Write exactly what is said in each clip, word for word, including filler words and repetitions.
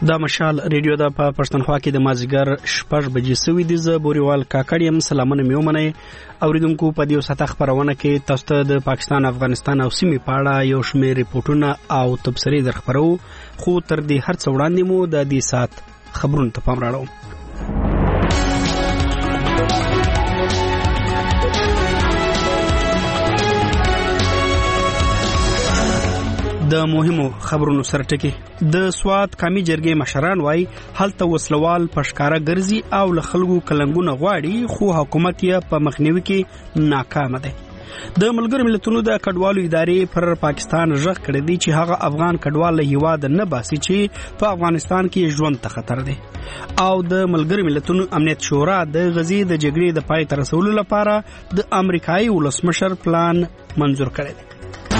دا مشال ریډیو دا په پښتونخوا کې د مازیګر شپږ بجې سوي دي. زه بوريوال کاکړیم. سلامونه مې ومنئ اوریدونکو. په دې ساته خبرونه کې تاسو ته د پاکستان، افغانستان او سیمې په اړه یو شمېر ریپورتونه او تبصرې درخبرو، خو تر دې هر څه وړاندې مو د دې سات خبرونو ته پام راړو. د مهمو خبرونو سره ټکی. د سوات قومي جرګې مشران وای هلته وسلوال پښکارا ګرځي او له خلکو کلنګونه غواړي، خو حکومت یې په مخنیوي کې ناکام دی. د ملګرو ملتونو د کډوالو ادارې پر پاکستان ژغ کړی دی چې هغه افغان کډوال له هیواد نه باسي چې په افغانستان کې ژوند ته خطر دی. او د ملګرو ملتونو امنیت شورا د غزې د جګړې د پای ته رسولو لپاره د امریکایي ولسمشر پلان منظور کړی دی.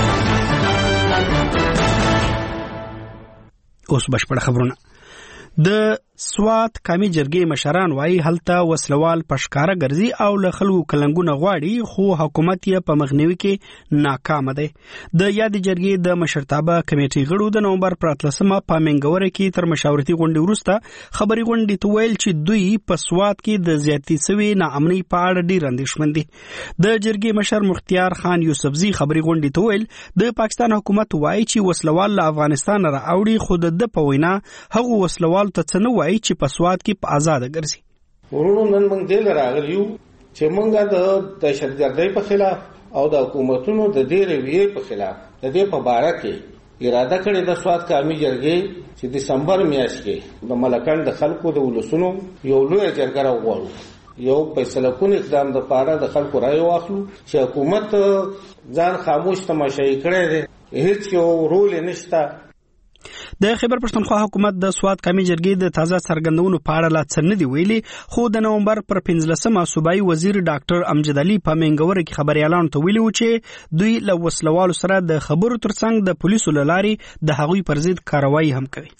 اوس بشپړ خبرونه. د سوات قومي جرګې مشران وای هلته وسلوال پښکارا ګرځي او له خلکو کلنګونه غواړي، خو حکومت یې په مخنیوي کې ناکام دی. د یاد جرګې د مشرتابه کمیټې غړو د نومبر پر اتلسمه په منګوره کې تر مشاورتي غونډې وروسته خبري غونډې ته ویل چې دوی په سوات کې د زیاتې سوي ناامنۍ په اړه ډېر اندېښمن دي. د جرګې مشر مختیار خان یوسفزي خبري غونډې ته ویل د پاکستان حکومت وایي چې وسلوال له افغانستان راوړي، خو د په وینا هغه وسلوال ته څه نه وایي چې په سواد کې په آزاد ګرځي. ورونو نن موږ دل راغلیو چې موږ د دهشتګردۍ په خلاف او د حکومتونو د دې رویې په خلاف د دې په باره کې اراده کړې د سواد قومي جرګې چې دسمبر میاشت کې د ملکان د خلکو د ولسونو یو لوی جرګه راوړو، یو فیصله کون اقدام د پاره د خلکو رائے واخلو چې حکومت ځان خاموش تماشایي کړی دی، هیڅ یو رول نشته. د خیبر پښتونخوا حکومت د سواد قومي جرګې د تازه څرګندونو په اړه لا څه نه دی ویلي، خو د نومبر پر پنځلسمه صوبایي وزیر ډاکټر امجد علي په منګوره کې خبريالانو ته ویلي و چې دوی له وسلوالو سره د خبرو ترڅنګ د پولیسو له لارې د هغوی پر ضد کاروایی هم کوي.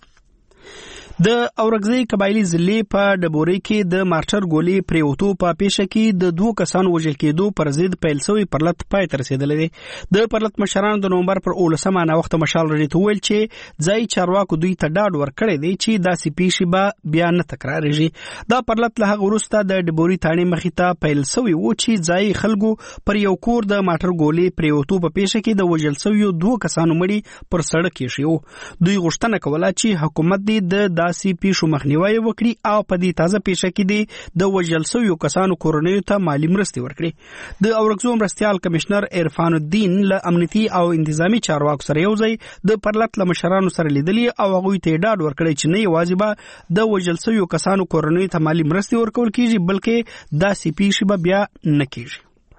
د اورګزۍ قبایلی ضلع په ډبوري کې د مارچر ګولې پریوتو په پیښه کې د دوه کسانو وژل کېدو پر ضد پیل شوی پرلط پای ته رسیدلی دی. د پرلط مشرانو د نومبر پر اولسمه ناوخته مشال رډي ته ویل چې ځای چارواکو دوی ته ډاډ ورکړی دی چې داسې پیښې به بیا نه تکراریږي. دا پرلط له هغه وروسته د ډبوري تاڼې مخې ته پیل شوی و چې ځای خلکو پر یو کور د مارچر ګولې پریوتو په پیښه کې د وژل شویو دوه کسانو مړي پر سړک ایښي. دوی غوښتنه کوله چې حکومت دې د داسې پیښو مخنیوي وکړي او په دې تازه پیښه کې دي د وژل شویو کسانو کورنیو ته مالی مرستې ورکړي. د اورګزو مرستیال کمشنر عرفان الدین له امنیتي او انتظامی چارواکو سره یو ځای د پرلط له مشرانو سره لیدلي او هغوی ته ډاډ ورکړی چې نه یوازې به د وژل شویو کسانو کورنیو ته مالی مرستې ورکول کیږي، بلکې داسې پیښې به بیا نه کیږي.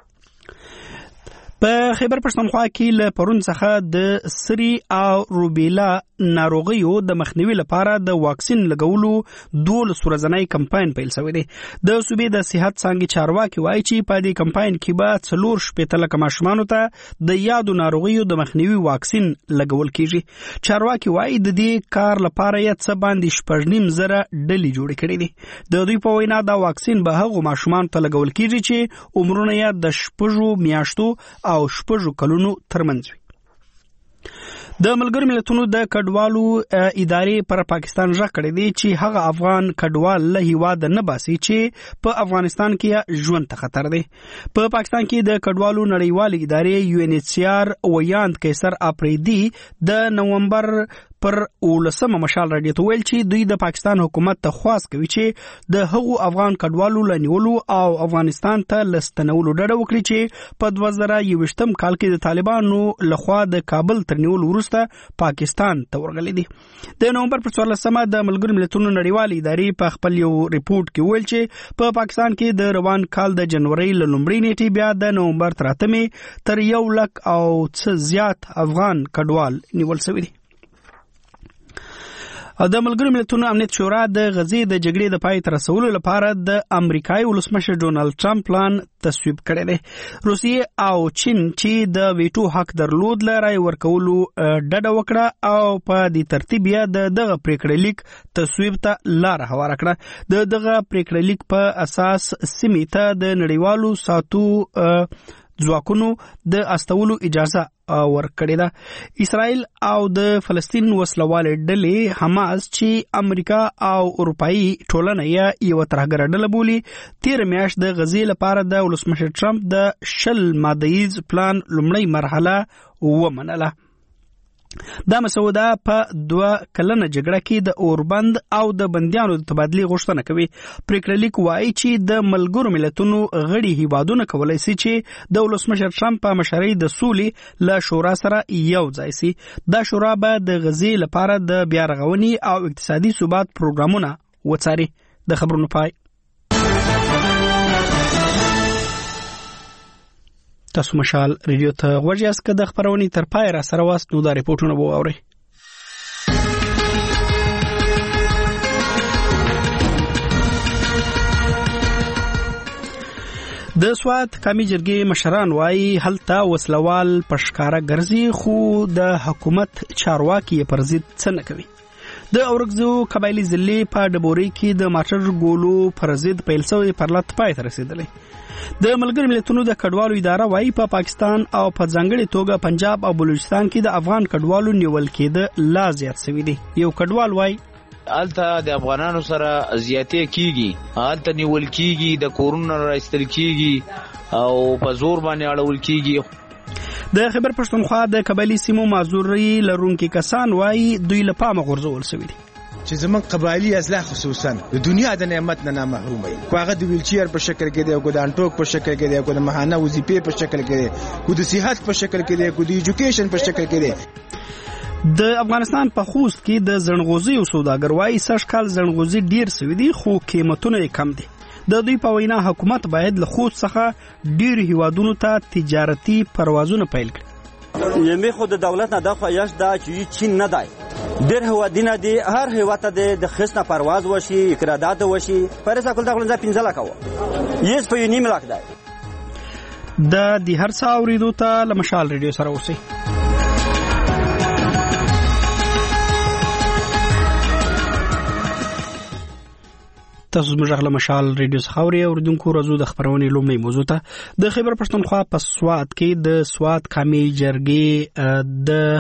په خیبر پښتونخوا کې له پرون څخه د سری او روبیلا ناروغیو د مخنیوي لپاره د واکسین لګولو دولس ورځنی کمپاین پیل شوی دی. د صوبې د صحت څانګې چارواکي وایي چې په دې کمپاین کې به څلور شپېته لکه ماشومانو ته د یادو ناروغیو د مخنیوي واکسین لګول کیږي. چارواکي وایي د دې کار لپاره یې څه باندې شپږ نیم زره ډلې جوړې کړې دي. د دوی په وینا دا واکسین به هغو ماشومانو ته لګول کیږي چې عمرونه یې د شپږو میاشتو او شپږو کلونو ترمنځ وي. د ملګرو ملتونو د کډوالو ادارې پر پاکستان ژغ کړی دی چې هغه افغان کډوال له هیواد نه باسي چې په افغانستان کې ژوند ته خطر دی. په پاکستان کې د کډوالو نړیوالې ادارې یو ان ایچ سی آر ویاند کیسر اپریدي د نومبر پر اولسمه مشال راډیو ته ویل چې دوی د پاکستان حکومت ته خواست کوي چې د هغو افغان کډوالو لنیولو او افغانستان ته لستنولو ډډه وکړي چې په دوه زره یوویشتم کال کې د طالبانو لخوا د کابل تر نیولو وروسته پاکستان ته ورغلي دي. د نومبر پر څوارلسمه د ملګرو ملتونو نړیوالې ادارې په خپل یو ریپورت کې ویل چې په پاکستان کې د روان کال د جنوري له لومړۍ نیټې بیا د نومبر تر اتمې تر یو لک او څه زیات افغان کډوال نیول شوي دي. د ملګرو ملتونو امنیت شورا د غزې د جګړې د پای ته رسولو لپاره د امریکایي ولسمشر ډونالد ټرمپ پلان تصویب کړی دی. روسیې او چین چې د ویټو حق درلود له رای ورکولو ډډه وکړه او په دې ترتیب یې د دغه پریکړې لیک تصویب ته لار هواره کړه. د دغه پریکړې لیک په اساس سیمې ته د نړیوالو ساتو ځواکونو د استولو اجازه ورکړې ده. اسرائیل او د فلسطین وسلوال ډلې حماس چې امریکا او اروپאי ټولنه یې یو ترهګر ډله بولي تیر میاشت د غزې لپاره د ولسمشر ټرمپ د شل مادهیز پلان لومړی مرحله ومنله. دا مسوده په دوه کلنه جګړه کې د اوربند او د بندیانو د تبادلې غوښتنه کوي. پریکړه لیک وایي چې د ملګرو ملتونو غړي هیوادونه کولی شي چې د ولسمشر ټرمپ په مشرۍ د سولې له شورا سره یو ځای شي. دا شورا به د غزې لپاره د بیا رغونې او اقتصادي ثبات پروګرامونه وڅاري. د خبرونو پای. تاسو مشال ریډیو ته غوږ یاست. که د خبرونې تر پای را سره واست نو دا ریپورټونه به واورئ. د سوات قومي جرګې مشران وایي هلته وسلوال په ښکاره ګرځي خو د حکومت چارواکي یې پر ضد څه نه کوي. د اورګزو قبایلي ضلع په ډبوري کې د ماټر ګولو پر ضد پیل شوی پرلط پای ته رسېدلی. د ملګرو ملتونو د کډوالو اداره وایي په پا پاکستان او په ځانګړې توګه پنجاب او بلوچستان کې د افغان کډوالو نیول کېده لا زیات شوی دی. یو کډوال وایي الته د افغانانو سره زیاتې کیږي، الته نیول کیږي، د کورونو راستل کیږي او په زور باندې اړول کیږي. د خیبر پښتونخوا د قبایلي سیمو معذوري لرونکي کسان وایي دوی له پامه غورځول شوي دي چې زمون قبایلی اصلاح خصوصا د دنیا د نعمت نه محروم وي. کوغه د ویلچیر په شکل کې دی، کو د انټوک په شکل کې دی، کو د مهانه وظیفې په شکل کې دی، کو د صحت په شکل کې دی، کو د ایجوکیشن په شکل کې دی. د افغانستان په خوست کې د زنغوزي او سوداګر وایي سږ کال زنغوزي ډیر سوي دي خو قیمتونه یې کم دي. د دوی په وینا حکومت باید له خوست څخه ډیر هیوادونو ته تجارتي پروازونه پیل کړي. یمه خود دولت نه د خوایش دا چې چین نه دی ډیر هوادینه دی، هر هیواد ته د خصنه پرواز وشي، اقرادات وشي، پرسا کول دا کول پنځه لک و یس په نیم لک دی. د دې هر څه اوریدو ته له مشال ریډیو سره اوسئ. تاسو زموږ غږ له مشال ریډیو څخه اورئ. اوریدونکو راځو د خبرونې لومړۍ موضوع ته. د خیبر پښتونخوا په سوات کې د سوات قومي جرګې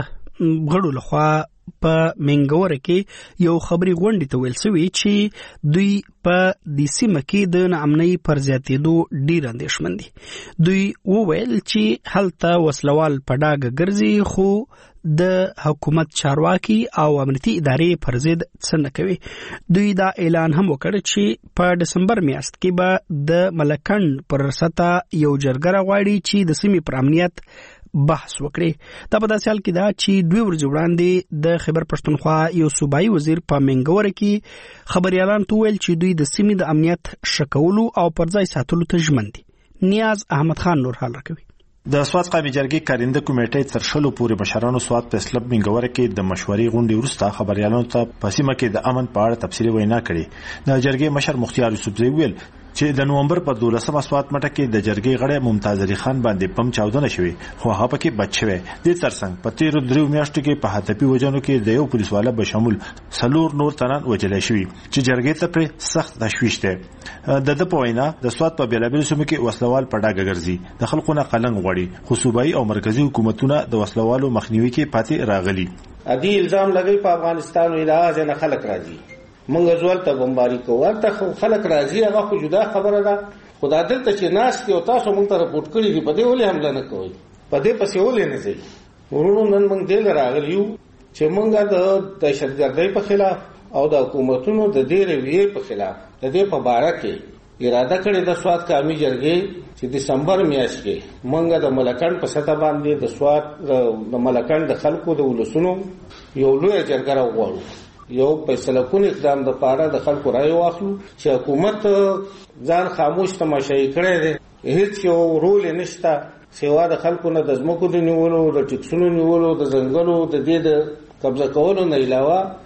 د غړو لخوا په منګوره کې یو خبري غونډې ته ویل شوی چې دوی په دې سیمه کې د ناامنۍ پر زیاتېدو ډیر اندېښمن دي. دوی وویل چې هلته وسلوال په ډاګه ګرځي خو د حکومت چارواکي او امنیتي ادارې پر ضد څه نه کوي. دوی دا اعلان هم وکړ چې په دسمبر میاشت کې به د ملکند پر سطح یو جرګه راغواړي چې د سیمې پر امنیت بحث وکړي. دا په داسې حال کې دا چې دوی ورځې وړاندې د خیبر پښتونخوا یو صوبایي وزیر په منګوره کې خبريالان ته ویل چې دوی د سیمې د امنیت شکولو او پر ځای ساتلو ته ژمن دي. نیاز احمد خان نور حال راکوي. د سوات قومي جرګې کارنده کمیټې تر شلو پورې مشرانو سوات په اسلب منګوره کې د مشورې غونډې وروسته خبريالانو ته په سیمه کې د امن په اړه تفصیلي وینا کړې. د جرګې مشر مختیار یوسفزی ویل چې د نومبر په دولسمه سوات مټه کې د جرګې غړی ممتاز علي خان باندې پم چاودنه شوې خو هغه پکې بچ شوی. د ترڅنګ په تیرو دریو میاشتو کې په هاتپی وجنو کې د یو پولیسواله به شامل سلور نور تنان وجلای شوی چې جرګې ته پر سخت تشویش ده. د د په وینا د سوات په بیلابل سیمو کې وسلوال په ډاګه ګرځي، د خلکو نه قلنګ غوړي، خو صوبایي او مرکزی حکومتونه د وسلوالو مخنیوي کې پاتې راغلي. ادي الزام لګي په افغانستان علاج نه خلک راځي، مونږ زول ته بمباري کوو، ته خلک راځي، هغه خو جدا خبره ده. خدا دلته چې ناس کې او تاسو مونږ ته رپورټ کړی دی، په دې ولې حمله نه کوي، په دې پسې ولې نه ځي. ورونو نن مونږ دې راغلیو چې مونږ د دهشتګردۍ په خلاف او د حکومتونو د دې رویې په خلاف د دې په باره کې اراده کړې د سوات قومي جرګې چې دسمبر میاشت کې مونږ د ملکند په سطح باندې د سوات د ملکند د خلکو د ولسونو یو لوی جرګه راوغواړو، یو فیصله کون اقدام د پاره د خلکو رائے واخلو چې حکومت ځان خاموش تماشای کړي دي، هیڅ یو رول نشته سوا د خلکو نه د ځمکو د نیولو، د ټیکسونو نیولو، د ځنګلو د دې د قبضه کولو نه علاوه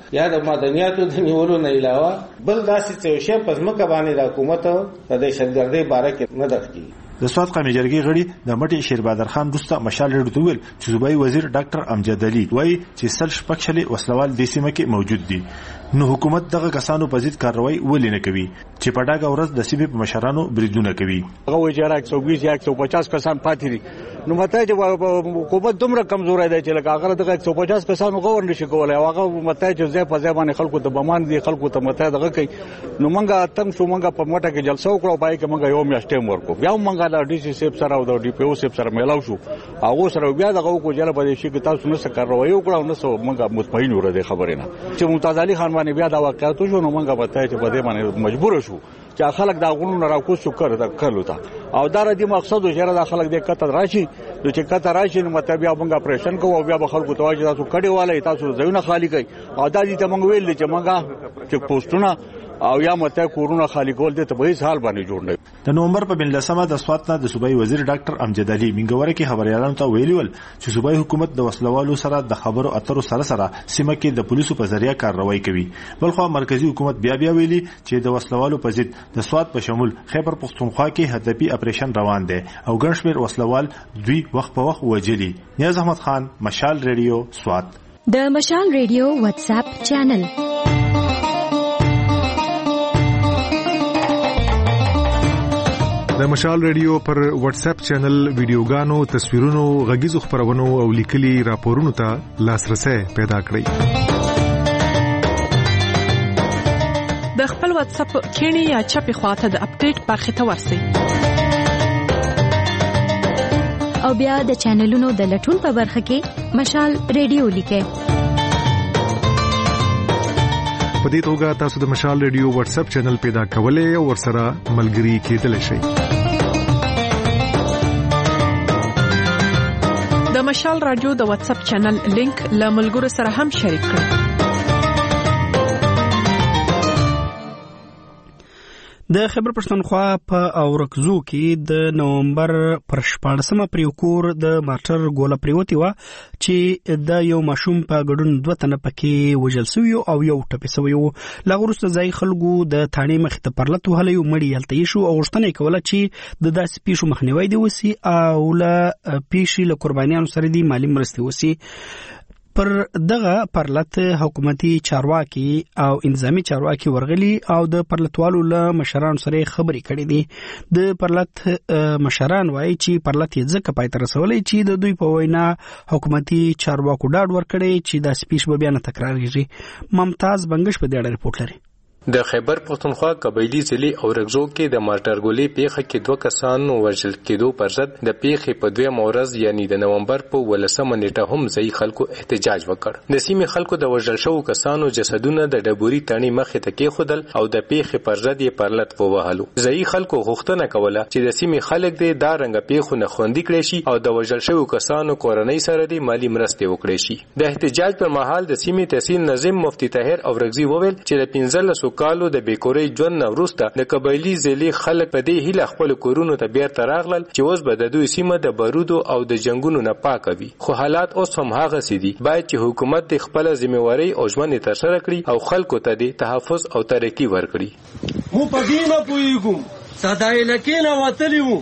یا د مدنیاتو د نیولو نه علاوه بل داسې څه شی په ځمکه باندې د حکومت د دهشتګردۍ باره کې نه درکړي. د سوات قومي جرګې غړي د مټي شیربادر خان وروسته مشال ریډیو ته ویل چې صوبایي وزیر ډاکټر امجد علي وایي چې سل شپږ شلې وسلوال د سیمه کې موجود دي، نو حکومت دغه کسانو په ضد کاروایی ولې نه کوي چې په ډاګه ورځ د سیمې په مشرانو بریدونه کوي. هغه وایي چې راک سو بیس یا یک سو پچاس کسان پاتې دي، نو مته چې حکومت دومره کمزورې ده چې لکه هغه دغه یک سو پچاس کسان غوړ نشي کولای، هغه مته چې ځای په ځای باندې خلکو ته بمان دي، خلکو ته مته دغه کوي. نو مونږه تم شو مونږه په مټه کې جلسه وکړو، پای کې مونږه یو میاشت ټیم ورکو، بیا مونږه د ډي سي سیب سره او د ډي پی او سیب سره ملاو شو، هغه سره بیا دغه کو جله په دې شي کې تاسو نه څه کاروایی وکړو، نو څه مونږه مطمئن ور دي خبره نه چې ممتاز علي خان باندې بیا دا واقعیت شو، نو مونږه وته چې په دې باندې مجبور شو چې خلک دا غونو راکو شو کړ دا کړلو تا او دا ردی مقصد و چې دا خلک دې کتر راشي، نو چې کتر راشي نو مته بیا مونږه اپریشن کوو او بیا به خلکو ته واجب تاسو کډي والي تاسو ځایونه خالی کړئ، او دا دې ته مونږ ویل چې مونږه چې پوسټونه او یا مته کورونه خالی کول دي ته به هیڅ حال باندې جوړ نه. د نومبر په بلسمه د سوات نه د صوبایي وزیر ډاکټر امجد علي منګوره کې خبريالانو ته ویلي ول چې صوبایي حکومت د وسلوالو سره د خبرو اترو سره سره سیمه کې د پولیسو په ذریعہ کاروایی کوي، بلخو مرکزی حکومت بیا بیا ویلي چې د وسلوالو په ضد د سوات په شمول خیبر پختونخوا کې هدفي اپریشن روان دی او ګڼشمیر وسلوال دوی وخت په وخت وجلي. نیاز احمد خان، مشال ریډیو، سوات. د مشال ریډیو واتس اپ چینل. د مشال ریډیو پر واتس اپ چینل ویډیوګانو، تصویرونو، غږیزو خبرونو او لیکلي راپورونو ته لاسرسي پیدا کړئ. د خپل واتس اپ کینی یا چپی خواته د اپډیټ برخه ته ورسئ او بیا د چینلونو د لټون په برخه کې مشال ریډیو لیکئ. په دې توګه تاسو د مشال ریډیو واتس اپ چینل پیدا کولای او ورسره ملګري کېدلی شئ. د مشال رادیو د واتس اپ چینل لینک له ملګرو سره هم شریک کړئ. د خیبر پښتونخوا په اورکزو کې د نومبر پر شپاړسمه پر یو کور د مارټر ګوله پریوتی و چې د یو ماشوم په ګډون دوه تنه پکې وژل شوي او یو ټپي شوی و. لا وروسته ځای خلکو د تاڼې مخې ته پرلت وهلی او مړي هلته ایښو او غوښتنه یې کوله چې د داسې پیښو مخنیوی دې وسي او له پیښې له قربانیانو سره دې مالي مرستې وسي. پر دغه پرلت حکومتي چارواکي او انتظامی چارواکي ورغلي او د پرلتوالو له مشرانو سره خبرې کړې دي. د پرلت مشران وایي چې پرلت یې ځکه پای ته رسولی چې د دوی په وینا حکومتي چارواکو ډاډ ورکړی چې داسې پیښې به بیا نه تکراریږي. ممتاز بنګش په دې اړه رپورټ لري. د خیبر پختونخوا قبایلی ضلع اورکزو کې د مارټرګولې پیښه کې دوه کسان وژل کېدو پر ضد د پیښې په دویمه ورځ یعنی د نومبر په ولسمه نیټه هم ځای خلکو احتجاج وکړ. د سیمې خلکو د وژل شوو کسانو جسدونه د ډبوري تڼۍ مخې ته کېښودل او د پیښې پر ضد یې پرلت ووهلو. ځای خلکو غوښتنه کوله چې د سیمې خلک دې دا رنګه پیښو نه خوندي کړي شي او د وژل شوو کسانو کورنۍ سره دې مالي مرستې وکړي شي. د احتجاج پر مهال د سیمې تحصیل ناظم مفتی طاهر اورکزي وویل چې د پنځلسو کالو د بیکوري ژوند نه وروسته د قبایلی ضلع خلک په دې هیله خپل کورونو ته بیرته راغلل چې اوس به د دوی سیمه د بارودو او د جنگونو نه پاکه وي. خو حالات اوس هم هغه سي دي. باید چې حکومت د خپل ذمہواری او ژمنې ترسره کړي او خلکو ته د تحفظ او ترقی ورکړي. مو په دې نه پوهیږم صدای لکه نه وتلی وم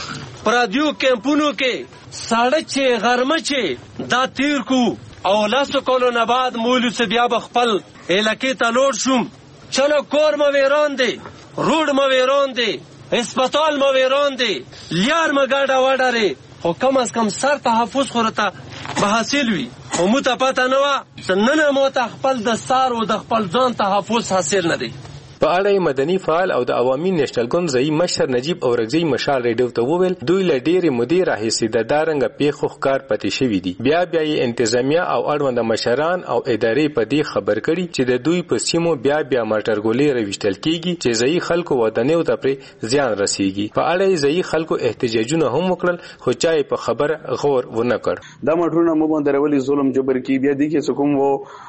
پرادیو کمپونو کې ساړه چې غرمه چې دا تیر کو او لاسو کولو نه بعد مولوی سے بیا بخپل الکه ته لوړ شوم. چلو کور مو ویران دی، روډ مو ویران دی، اسپیټال مو ویران دی، لیار مو ګاډه وډاره، خو کم از کم سر تحفظ خورته به حاصل وي. خو مو ته پته نه وه چې نن مو ته خپل د سر او د خپل ځان تحفظ حاصل نه دی. په اړه مدني فعال او د عوامي نېشنل ګوند ځای مشر نجیب اورکزي مشال ریډیو ته وویل دوی له ډېرې مودې راهیسې د دارنګه پیښو ښکار پاتې شوي دي. بیا بیا یې انتظامیه او اړونده مشران او ادارې په دې خبر کړي چې د دوی په سیمو بیا بیا مارټرګولې راویشتل کیږي چې ځای خلکو ودانیو ته پرې زیان رسیږي. په اړه یې ځای خلکو احتجاجونه هم وکړل خو چا یې په خبره غور ونه کړ. دا ماټرونه مو باندې راولي ظلم جبر کی بیا دي کې کوم وو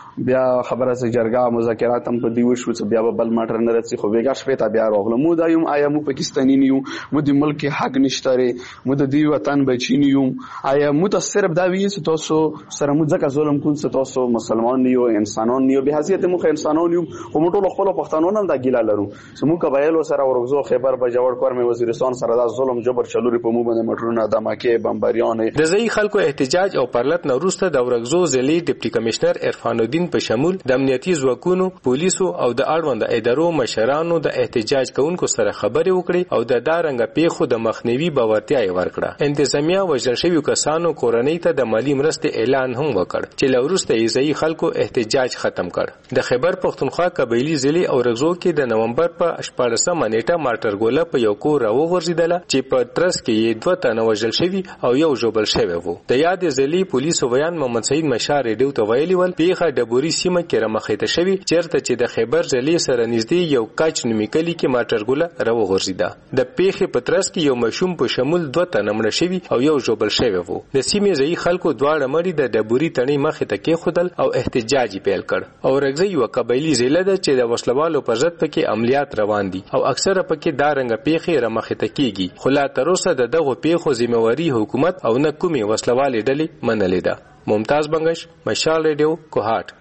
بیا خبره سه جرګه مذاکرات هم په دی وشو چې بیا بل ماټر نه رسي خو بیګا شپه ته بیا راغله مو دا یم آیا مو پاکستانی نیو مو د ملک حق نشته مو د دی وطن بچی نیو آیا مو ته صرف دا وی چې تاسو سره مو ځکه ظلم کوم چې تاسو مسلمان نیو انسانان نیو به حیثیت مو انسانان نیو او مو ټول خپل پښتانه نه دا ګیلا لرو چې مو قبایل سره ورغزو خیبر بجوړ کور مې وزیرستان سره دا ظلم جبر چلوري په مو باندې مټرونه دماکه بمباریان د ځای خلکو احتجاج او پرلط نوروسته د ورغزو ضلعي ډیپټي کمشنر عرفان الدین په شمول د امنیتي ځواکونو پولیسو او د اړوند ادارو مشرانو د احتجاج کوونکو سره خبرې وکړي او د دارنګ پیښو د مخنیوي باورتیا یې ورکړه. انتظامیه وژل شویو کسانو کورنۍ ته د مالی مرستې اعلان هم وکړ چې لوروسته یې ځای خلکو احتجاج ختم کړ. د خیبر پختونخوا قبایلی ضلع اورغزو کې د نومبر په شپاړسمه نیټه مارټرګوله په یو کور راوغورځېدله چې په ترڅ کې یې دوه تنه وژل شوي او یو ژوبل شوی و. د یادې ضلعي پولیسو ویان محمد سعید مشار ریډیو ته ویلي ول پیښه ډبوري سیمه کې رامخېته شوې چېرته چې د خیبر ضلعې سره نږدې یو کچ نومي کلي کې ماټرګوله راوغورځېده. د پیښې په ترڅ کې یو ماشوم په شمول دوه تنه مړه شوي او یو ژوبل شوی و. د سیمې ځایي خلکو دواړه مړي د ډبوري تڼۍ مخې ته کېښودل او احتجاج یې پیل کړ. اورغزي یوه قبایلي ضلع ده چې د وسلوالو پر ضد پکې عملیات روان دي او اکثره پکې دارنګه پیښې رامخېته کېږي خو لا تر اوسه د دغو پیښو ذمہواري حکومت او نه کومې وسلوالې ډلې منلې ده. ممتاز بنگش، مشال ریډیو، کوهاټ.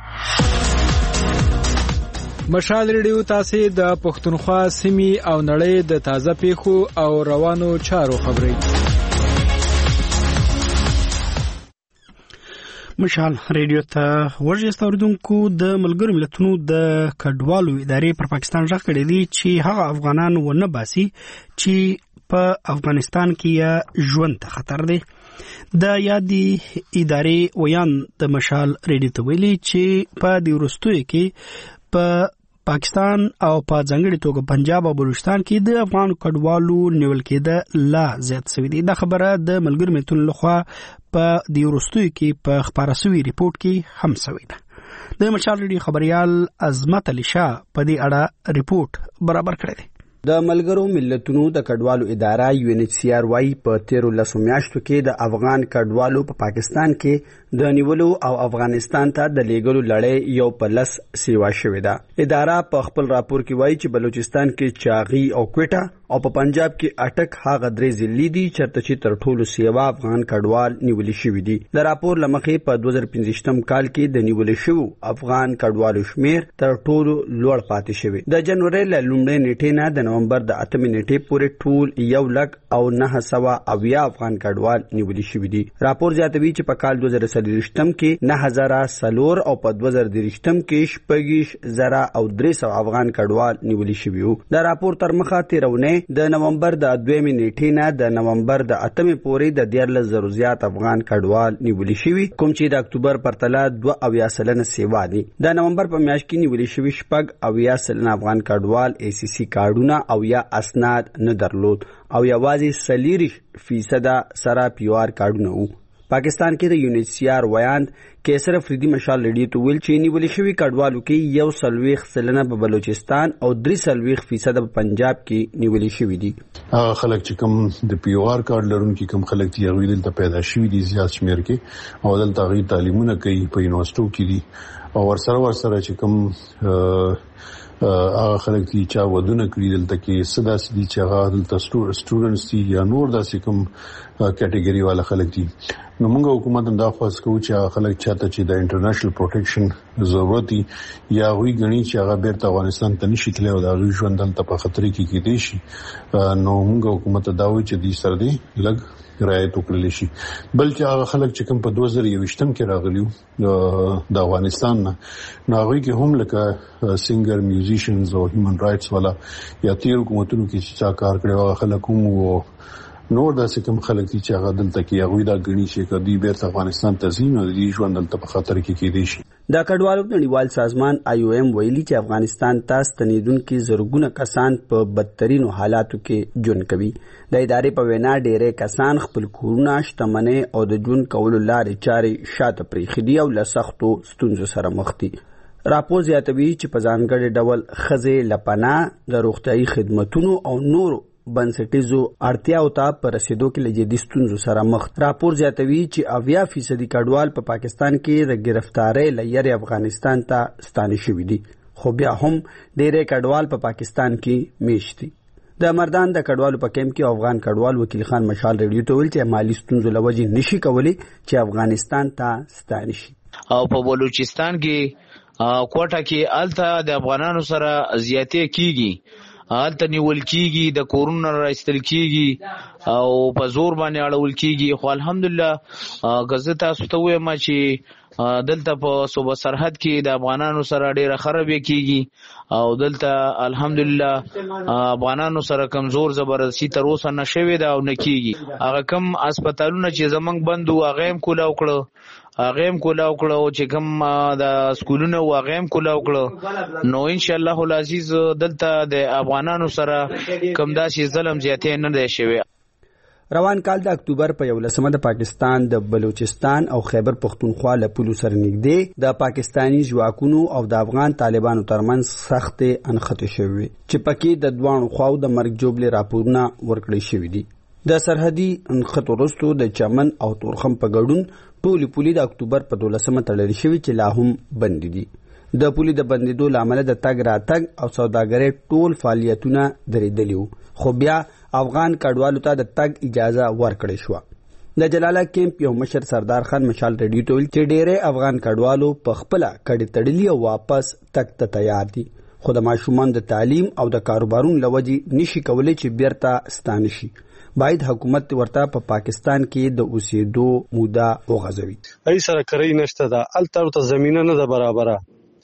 مشال ریډیو تاسو د پښتونخوا سیمې او نړۍ د تازه پیښو او روانو چارو خبري. مشال ریډیو ته ورجسته اوریدونکو د ملګرو ملتونو د کډوالو ادارې پر پاکستان ژغ کړی دی چې هغه افغانان ونه باسي چې په افغانستان کې ژوند ته خطر دی. د یادې ادارې ویان د مشال ریډیو ته ویلي چې په دې وروستیو کې په پاکستان او په ځانګړي توګه پنجاب او بلوچستان کې د افغان کډوالو نیول کېده لا زیات شوی دی. دا خبره د ملګرو ملتونو لخوا په دې وروستیو کې په خپاره شوي ریپورت کې هم شوی ده. د مشال ریډیو خبريال عظمت علي شاه په دې اړه ریپورت برابر کړی دی. د ملګرو ملتونو د کډوالو اداره یو ان ایچ سی آر وايي په تیرو لسو میاشتو کې د افغان کډوالو په پا پاکستان کې د نیولو او افغانستان ته د لیږلو لړۍ یو په لس سیوا شوې ده. اداره په خپل راپور کې وایي چې بلوچستان کې چاغي او کوټه او په پنجاب کې اټک هغه درې ضلعې دي چېرته چې تر ټولو سیوا افغان کډوال نیولي شوي دي. د راپور له مخې په دوه زره پنځویشتم کال کې د نیولو شوو افغان کډوالو شمیر تر ټولو لوړ پاتې شوی. د جنوري له لومړۍ نیټې نه د نومبر د اتمې نیټې پورې ټول یو لک او نهه سوه اویا افغان کډوال نیولي شوي دي. راپور زیاتوي چې په کال دوه زره څلوېښتم کې نهه زره څلور او په دوه زره دېرشتم کې شپږ زره او درې سوه افغان کډوال نیولي شوي وو. د راپور تر مخه تېرونی د نومبر د دویمې نیټې نه د نومبر د اتمې پورې د دیارلس زرو زیات افغان کډوال نیولي شوي کوم چې د اکتوبر پرتله دوه اویا سلنه سیوا دي. د نومبر په میاشت کې نیولي شوي شپږ اویا سلنه افغان کډوال ای سی سی کارډونه او یا اسناد نه درلود او یوازې څلېرویشت فیصده سره پیوار کارډونه وو. پاکستان کې د یو ان ایچ سی آر ویاند کیسر افریدي مشال ریډیو ته ویل چې نیولي شوي کډوالو کې یو څلوېښت سلنه په بلوچستان او درې څلوېښت فیصده په پنجاب کې نیولي شوي دي. هغه خلک چې کوم د پی او آر کارډ لرونکي کوم خلک دي هغوی دلته پیدا شوي دي زیات شمېر کې او دلته هغوی تعلیمونه کوي په یونیورسټو کې دي او ورسره ورسره چې کوم هغه خلک دي چې ودونه کړي دلته کې څه داسې دي چې هغه دلته سټوډنټس دي یا نور داسې کوم کیټګري والا خلک دي. نو موږ حکومت هم دا خواست کوو چې هغه خلک چاته چې د انټرنیشنل پروټیکشن ضرورت دي یا هغوی ګڼي چې هغه بیرته افغانستان ته نشي تللی او د هغوی ژوند دلته په خطر کې کیدی شي نو موږ حکومت ته دا وایو چې دوی سره دی لږ رعایت وکړلی شي. بل چې هغه خلک چې کوم په دوه زره یوویشتم کې راغلي د افغانستان نه نو هغوی کې هم لکه سینګر میوزیشنز او هیومن رایټس والا یا تیر حکومتونو کې چې چا کار کړی هغه خلک هم و نور داسې کوم خلک دي چې هغه دلته کې هغوی دا ګڼي چې که دوی بیرته افغانستان ته ځي نو د دوی ژوند دلته په خطر کې کیدی شي. د کډوالو نړیوال سازمان آی او ایم ویلي چې افغانستان ته ستنېدونکي زرګونه کسان په بدترینو حالاتو کې ژوند کوي. د ادارې په وینا ډېری کسان خپل کورونه، شتمنۍ او د ژوند کولو لارې چارې شاته پرېښي دي او له سختو ستونزو سره مخ دي. راپور زیاتوي چې په ځانګړي ډول ښځې له پناه، د روغتیايي خدمتونو او نورو بنسټیزو اړتیاو ته په رسیدو کې له جدي ستونزو سره مخ. راپور زیاتوي چې اویا فیصدي کډوال په پاکستان کې د ګرفتارۍ له یاري افغانستان ته ستانه شوي دي، خو بیا هم ډېری کډوال په پاکستان کې میشت دي. د مردان د کډوالو په کیمپ کې افغان کډوال وکیل خان مشال ریډیو ته ویل چې مالی ستونزو له وجې نشي کولی چې افغانستان ته ستانه شي. او په بلوچستان کې کوټه کې الته د افغانانو سره زیاتې کیږي، الته نیول کیږي، د کورونو راستل کیږي او په زور باندې اړول کیږي. خو الحمدلله غزه تاسو ته وایم چې دلته په صوبه سرحد کې د افغانانو سره ډیره خرابې کیږي او دلته الحمدلله افغانانو سره کمزور زبردستی تر اوسه نشوي دا او نکیږي. هغه کم هسپتالونه چې زمنګ بندو هغه هم کولاو کړو هغه هم کولاو کړو چې کم د سکولونو هغه هم کولاو کړو. نو ان شاء الله العزیز دلته د افغانانو سره کم داسې ظلم زیاتې نه دی شوی. روان کال د اکتوبر په یولسمه د پاکستان د بلوچستان او خیبر پختونخوا له پولو سره نږدې د پاکستاني ځواکونو او د افغان طالبانو ترمنځ سختې انخته شوې چې پکې د دوانو خواو د مرګ جوړې راپورونه ورکړل شوي دي. د سرحدي انخته وروسته د چمن او تورخم په ګډون ټولې پولې د اکتوبر په دولسمه تړل شوي چې لا هم بند دي. د پولې د بندېدو له امله د تګ راتګ او سوداګرۍ ټول فعالیتونه درېدلي وو، خو بیا افغان کډوالو ته د تګ اجازه ورکړې شوه. د جلاله کیمپ یو مشر سردار خان مشال ریډیو ته ویل چې ډېری افغان کډوالو په خپله کډې تړلي او واپس تګ ته تیار دي، خو د ماشومان د تعلیم او د کاروبارونو له وجې نشي کولی چې بیرته ستانه شي. باید حکومت ورته په پا پاکستان کې د اوسېدو موده وغځوي. ای سره کرای نشته ده، الته ورته زمینه نه ده برابره.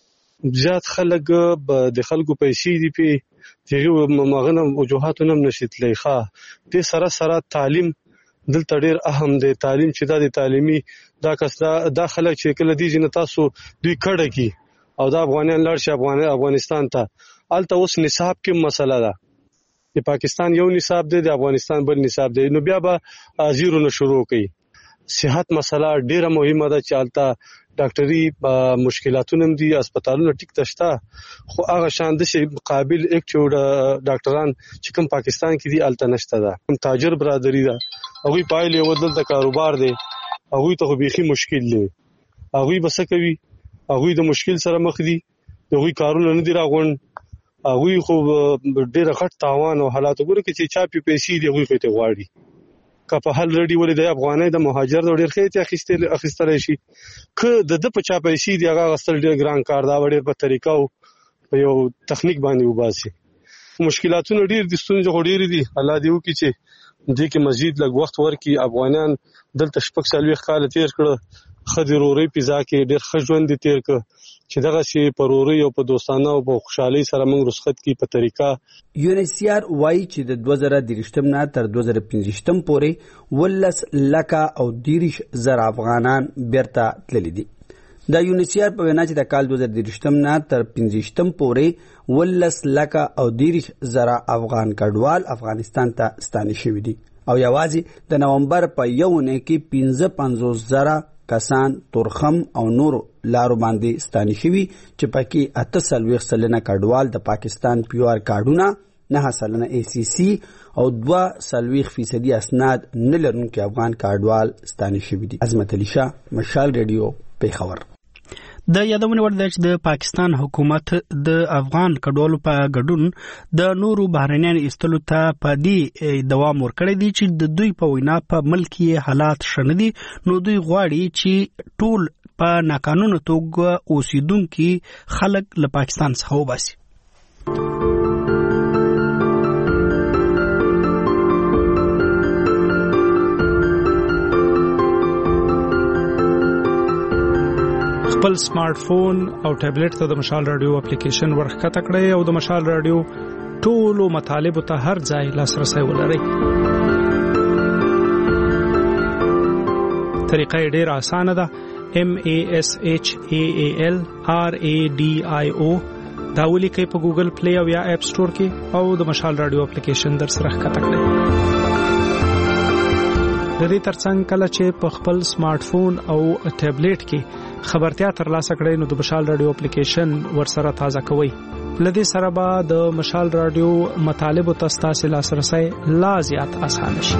زیات خلک د خلکو پیسې دي پې دغه مغنه وجوهاتونه هم نشي تللی. ښه دې سره سره تعلیم دلته ډېر اهم دی. تعلیم چې دا د تعلیمي دا کس دا خلک چې کله دي چې تاسو دوی کډه کی او دا افغانان لاړ شي افغانستان ته، الته اوس نصاب کې مسله ده. د پاکستان یو نصاب دی، د افغانستان بل نصاب دی، نو بیا به زیرو نه شروع کوي. صحت مسله ډیره مهمه ده چې الته ډاکټري مشکلاتونه هم دي، هسپتالونه ټیک ته شته، خو هغه شان د قابل اکټیو ډاکټران چې کوم پاکستان کې دي الته نشته ده. کوم تاجر برادری ده هغوی پایلې یو دلته کاروبار دی، هغوی ته خو بیخي مشکل دی. هغوی به څه کوي؟ هغوی د مشکل سره مخ دي، د هغوی کارونه نه دي راغونډ، هغوی خو ډېره غټ تاوان او حالات وګوره کې چې چا پې پیسې دي هغوی خو ته غواړي. که په حل ریډي ولې د افغانۍ د مهاجر د ډېر ښه ته اخیستلی شي، که د ده په چا پیسې دي هغه اخیستل ډېر ګران کار دا به ډېر په طریقه او په یو تخنیک باندې وباسي. مشکلاتونه ډېر دي، ستونزې خو ډېرې دي. الله دې وکړي چې دې کې مزید لږ وخت ورکړي. افغانان دلته شپږ څلوېښت کاله تېر کړه، ښه د رورۍ فضا کې ډېر ښه ژوند دې تېر کړه چې دغسې په رورۍ او په دوستانه او په خوشحالۍ سره موږ رخصت کړي په طریقه. یو ان ایچ سی آر وایي چې د دوه زره دېرشتم نه تر دوه زره پنځویشتم پورې ولس لکه او دېرش زره افغانان بیرته تللي دي. د یو ان ایچ سی آر په وینا چې د کال دوه زره دېرشتم نه تر پنځویشتم پورې ولس لکه او دېرش زره افغان کډوال افغانستان ته ستانه شوي دي او یوازې د نومبر په یو اونۍ کې پنځه پنځوس زره کسان تورخم او نورو لارو باندې ستانه شوي چې پکې اته څلوېښت سلنه کډوال د پاکستان پیور کارډونه، نه سلنه ای سی سی او دوه څلوېښت فیصدي اسناد نه لرونکي افغان کارډوال ستانه شوي دي. عظمت علي شاه، مشال ریډیو، پیښور. د یادونه وړ ده چې د پاکستان حکومت د افغان کډوالو په ګډون د نورو بهرنیانو ایستلو ته په دې دوام ورکړی دی چې د دوی په وینا په ملک کې حالات ښه نه دي، نو دوی غواړي چې ټول په ناقانونه توګه اوسیدونکي خلک له پاکستان څخه وباسي. خپل سمارټ فون او ټابلیټ ته د مشال رادیو اپلیکیشن ورښکته کړئ او د مشال رادیو ټولو مطالبو ته هر ځای لاسرسی ولرئ. طریقه یې ډېره اسانه ده. M A S H A A L R A D I O دا ولیکئ په ګوګل پلی او یا اپ سټور کې او د مشال رادیو اپلیکیشن در سره ښکته کړئ. د دې ترڅنګ کله چې په خپل سمارټ فون او ټابلیټ کې خبرتیا ترلاسه کړئ نو د مشال رادیو اپلیکیشن ورسره تازه کوئ لدې سره به د مشال رادیو مطالب او تاسو لاسرسي لا زیات اسانه شي.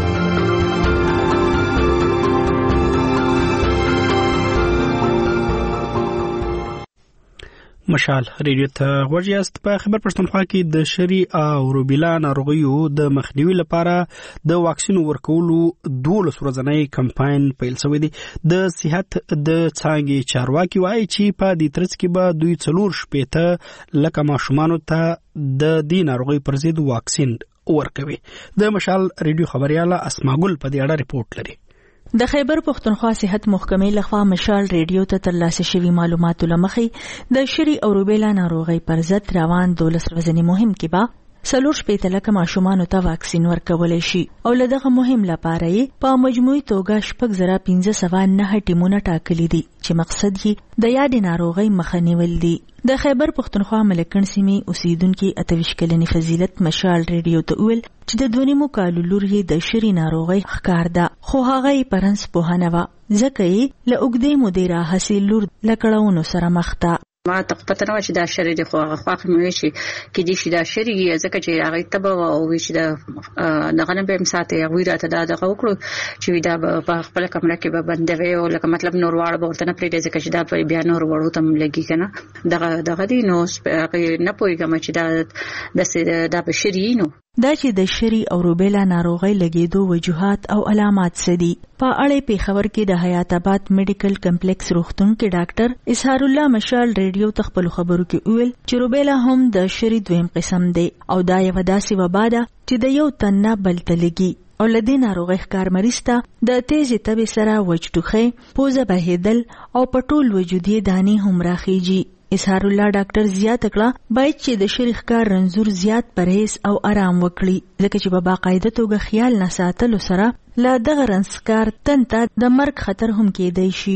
مشال ریډیو ته ورجاست. په خبر پښتونخوا کې د شری او روبیلا ناروغیو د مخنیوي لپاره د واکسین ورکولو دولس ورځنی کمپاین پیل شوی دی. د صحت د څانګې چارواکي وایي چې په دې ترڅ کې به دوی څلور شپېته لکه ماشومانو ته د دې ناروغي پر ضد واکسین ورکوي. د مشال ریډیو خبرياله اسماګل په دې اړه ریپورت لري. د خیبر پښتونخوا صحت محکمې لخوا مشال ریډیو ته ترلاسه شوی معلوماتو لمخې د شری او روبیلا ناروغي پر ضد روان دولس ورځنی مهم کې به څلور شپېته لکه ماشومانو ته واکسین ورکول شي او لدغه مهم لپاره یې په مجموعي توګه شپږ زره پنځه سوه نه ټیمونه ټاکلي دي چې مقصد یې د یادې ناروغي مخه نیول دي. د خیبر پښتونخوا ملکن سیمې اوسیدونکو اتویش کلنې فضیلت مشال ریډیو ته ویل چې د دوه نیمو کالو لور یې د شری ناروغي ښکار ده، خو هغه یې پرنس پوهنه وه ځکه یې له اوږدې مودې راهیسې لور له کړاوونو سره مخ ده. ما ته پته نه و چې دا شری دی، خو هغه خواخ مې وی چې کې دې شي دا شری ځکه چې هغه تبه او وی چې دا دغه نه به مساته هغه راته دا دغه وکړو چې دا په خپل کمره کې به بندوي او لکه مطلب نور واړه به ورته نه پرېږدي ځکه چې دا په بیا نور وړو تم لګي کنه دغه دغه دی نو نه پوهېږم چې دا د دا په شری نو دا چې د شری او روبیلا ناروغي لګیدو وجوهات او علامات څه دي. په اړه پیښور کې د حیات آباد میډیکل کمپلیکس روغتون کې ډاکټر اظهار الله مشال ریډیو ته خپل خبرو کې ویل چې روبیلا هم د شری دویم قسم دی او دا یو داسې وبا ده چې د یو تن نه بل ته لګي او لدې ناروغي ښکار مریض ته د تیزې تبې سره وچ ټوخی، پوزه بهیدل او په ټول وجود یې دانې هم راخیږي. اظهار الله ډاکټر زیات کړه باید چې د شریخ کار رنزور زیات پرهیز او آرام وکړي ځکه چې په باقاعده توګه خیال نه ساتلو سره لا دغه رنسکار تن ته د مرګ خطر هم کېدای شي.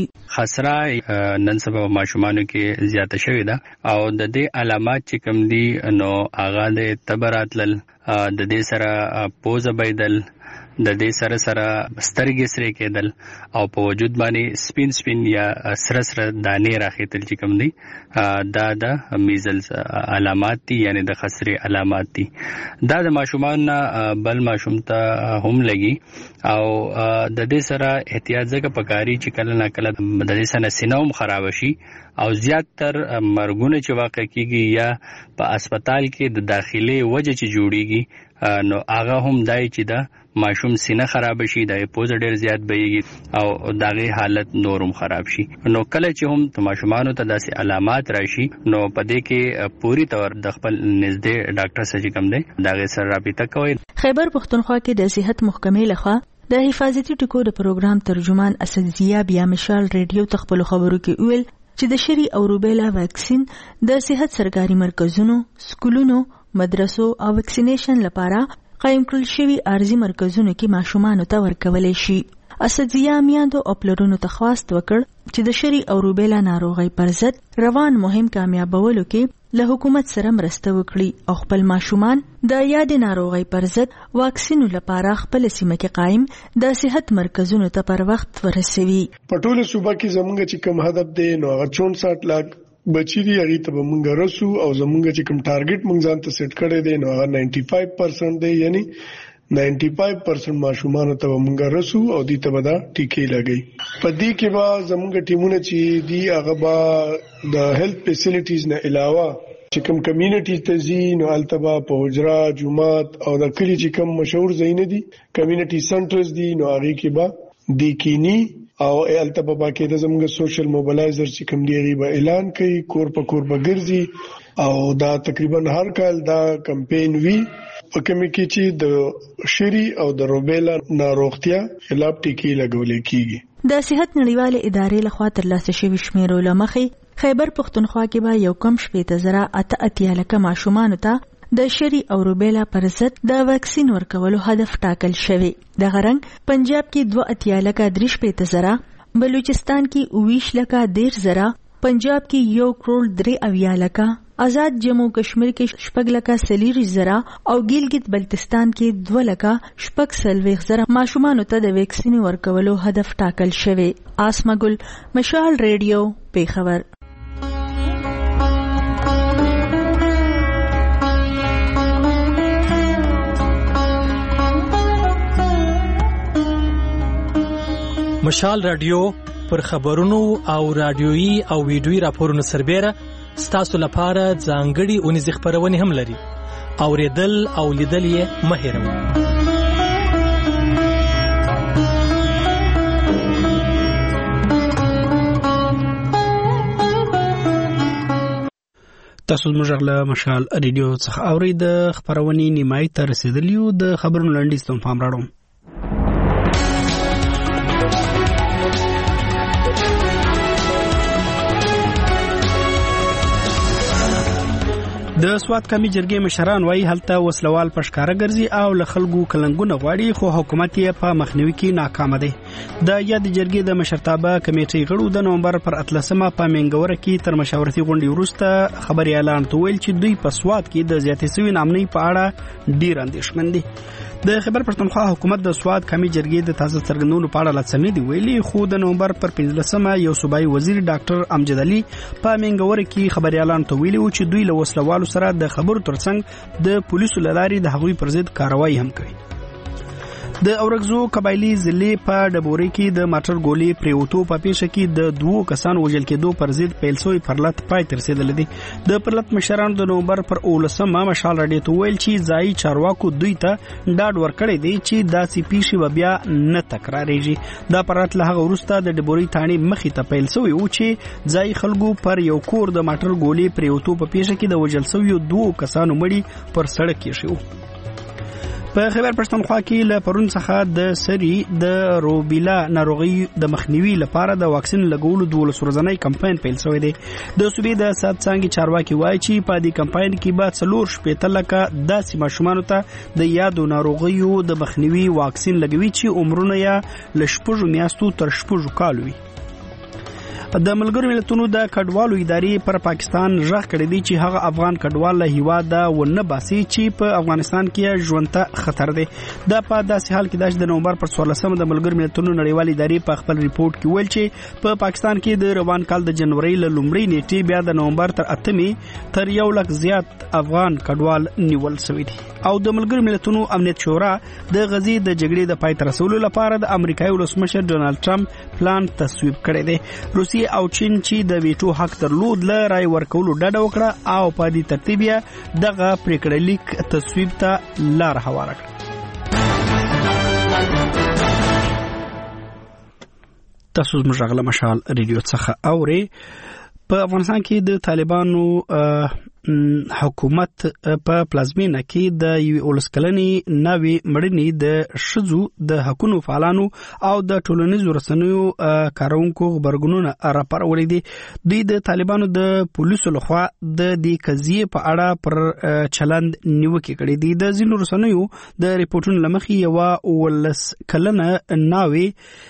خسره نن سبا ماشومانو کې زیاته شوې ده او د دې علامات چې کوم دي نو هغه د تبراتل د دې سره پوزه بيدل د دې سره سره سترګې سره کېدل او په وجود باندې سپین سپین یا سره سره دانې راخېدل چې کوم دي دا د میزلز علامات دي یعنی د خسرې علامات دي. دا د ماشومان بل ماشوم ته هم لګي او د دې سره احتیاط ځکه پکاري چې کله نه کله د دې سره سینوم خراب شي او زیات تر مرګونه چې واقع کیږي یا په هسپتال کې د داخلي وجه چې جوړيږي نو هغه هم دای چې دا ماشوم سینه خراب شي د پوز ډیر زیات بهيږي او داغه حالت نورم خراب شي. نو کله چې هم د ماشومانو ته داسې علامات راشي نو پدې کې پوری تور د خپل نږدې ډاکټر سره کوم دی داغه سره رابطه کوي. خیبر پښتونخوا کې د صحت محکمې لخوا د حفاظتي ټکو د پروګرام ترجمان اسد زیا بیا مشال ریډیو ته خپل خبرو کې ویل چې د شری او روبیلا واکسین د صحت سرکاري مرکزونو، سکولونو، مدرسو او ویکسینیشن لپاره قائم کړل شوی ارزي مرکزونو کې ماشومانو ته ورکول شي. اسدزیا میاندو او پلرونو ته خواست وکړ چې د شری او روبیلا ناروغي پر ضد روان مهم کامیابولو کې له حکومت سره مرسته وکړي او خپل ماشومان د یاد ناروغي پر ضد واکسینو لپاره خپل سیمه کې قائم د صحت مرکزونو ته پر وخت ورسوي. په ټوله صوبه کې زموږ چې کوم هدف دی نو هغه چونسټ لاک بچی دی هغه ته موږ رسو او زموږ چې کوم ټارګټ موږ ځان ته سیټ کړی دی نو هغه نائنټي فایو پرسنټ دی یعنی نائنټي فایو پرسنټ ماشومان ته موږ رسو او دې ته به دا ټیکې لګي. په دې کې به زموږ ټیمونه چې دی هغه به د هیلث فیسیلیټیز نه علاوه چې کوم کمیونټیز ته ځي نو التبا په حجرا جمعات او د کلی چې کوم مشهور ځایونه دي کمیونټي سنټرز دي نو هغه کې به د کینی او التبا باکې د زموږ سوشل موبلایزر چې کوم دی غیبه اعلان کوي کور په کور به ګرځي او دا تقریبا هر کال دا کمپین وی په کومه کې چې د شری او د روبیلا ناروغتیا خلاف ټیکې لګول کیږي. د صحت نړیواله ادارې لخوا ترلاسه شوی شمیرو لمخې خیبر پښتونخوا کې به یو کم شپېته زره اته اتیا لکه ماشومان ته د شری او روبیلا پر ضد د واکسین ورکولو هدف ټاکل شوی. د غرنګ پنجاب کې دوه اتیا لکه درې شپېته زره، بلوچستان کې اوویش لکه دیر زره، پنجاب کې یو کروڑ درې اویا لکه، آزاد جموں کشمیر کې شپږ لکه سلیری زره او ګیلګت بلتستان کې دوه لکه شپږ سلويخ زره ماشومان ته د واکسین ورکولو هدف ټاکل شوی. آسمګل مشال ریډیو پیښور. مشال رادیو پر خبرونو او رادیويي او ویډیويي راپورونو سربېره ستاسو لپاره ځانګړي اونیزې خپرونې هم لري. اوریدل او لیدل یې مه هېروئ. تاسو زموږ له مشال ریډیو څخه اورئ. د خبرونې نیمایي ته رسیدلی یو. د خبرونو لنډیز ته پام راوړم. د سوات کمی جرګې مشران وايي هلته وسلوال پشکاره ګرځي او له خلکو کلنګونه غواړي، خو حکومت یې په مخنیوي کې ناکام دی. د یاد جرګې د مشرتابه کمیټې غړو د نومبر پر اتلسمه په منګوره کې تر مشاورتي غونډې وروسته خبري اعلان ویل چې دوی په سوات کې د زیاتې سوي نامنۍ په اړه ډیر اندېښمن دي. د خیبر پښتونخوا حکومت د سوات کمی جرګې د تازه څرګندونو په اړه لڅمې دی ویلي، خو د نومبر پر پنځلسمه یو صوبایي وزیر ډاکټر امجد علي په منګوره کې خبري اعلان ته ویلي چې دوی له وسلوالو سره د خبرو ترڅنګ د پولیسو لاري د هغوی پر ضد کاروایی هم کوي. د اورګزو قبایلی ضلع په ډبوري کې د ماټر ګولې پریوتو په پیښه کې د دوو کسانو وژل کېدو پر ضد پیل شوی پرلط پای تر رسیدلی دی. د پرلط مشرانو د نومبر پر اولسمه مشال راډیو ته ویل چې ځایي چارواکو دوی ته ډاډ ورکړی دی چې داسې پیښې به بیا نه تکراریږي. دا پرلط له هغه وروسته د ډبوري تاڼې مخې ته پیل شوی و چې ځایي خلکو پر یو کور د ماټر ګولې پریوتو په پیښه کې د وژل شویو دوو کسانو مړي پر سړک ایښي وو. په خیبر پښتونخوا کې له پرون څخه د سری د روبیلا ناروغي د مخنیوي لپاره د واکسین لګولو دولس ورځنی کمپاین پیل شوی دی. د صوبې د سات څنګه چارواکي وایي چې په دې کمپاین کې به څلور شپېته لکه داسې ماشومانو ته د یادو ناروغیو د مخنیوي واکسین لګوي چې عمرونه یې له شپږو میاشتو تر شپږو کالو وي. د ملګرو ملتونو د کډوالو ادارې پر پاکستان ژغ کړی دی چې هغه افغان کډوال له هیواده ونه باسي چې په افغانستان کې ژوند ته خطر دی. دا په داسې حال کې د نومبر پر څوارلسمه د ملګرو ملتونو نړیوال ادارې په خپل ریپورت کې ویل چې په پا پاکستان کې د روان کال د جنوري له لومړۍ نیټې بیا د نومبر تر اتمې تر یو لک زیات افغان کډوال نیول شوي دي. او د ملګرو ملتونو امنیت شورا د غزې د جګړې د پای ته رسولو لپاره د امریکایي ولسمشر ډونالد ټرمپ پلان تصویب کړی دی. روسیې او چین چې د ویټو حق درلود له رای ورکولو ډډه وکړه او په دې ترتیب یې دغه پریکړه لیک تصویب ته لار هواره کړه. تاسو زموږ غږ مشال ریډیو څخه اورئ. په افغانستان کې د طالبانو حکومت په پلازمینه کې د یو ولسکلنې نوې مړینې د شذو د حقوقو فعالانو او د ټولنیزو رسنیو کارونکو خبرګونونه راپارولې دي. دوی د طالبانو د پولیسو لخوا د دې قضیې په اړه پر چلند نیوکه کړې دي. د ځینو رسنیو د ریپورتونو لمخې یو ولسکلنه ناوې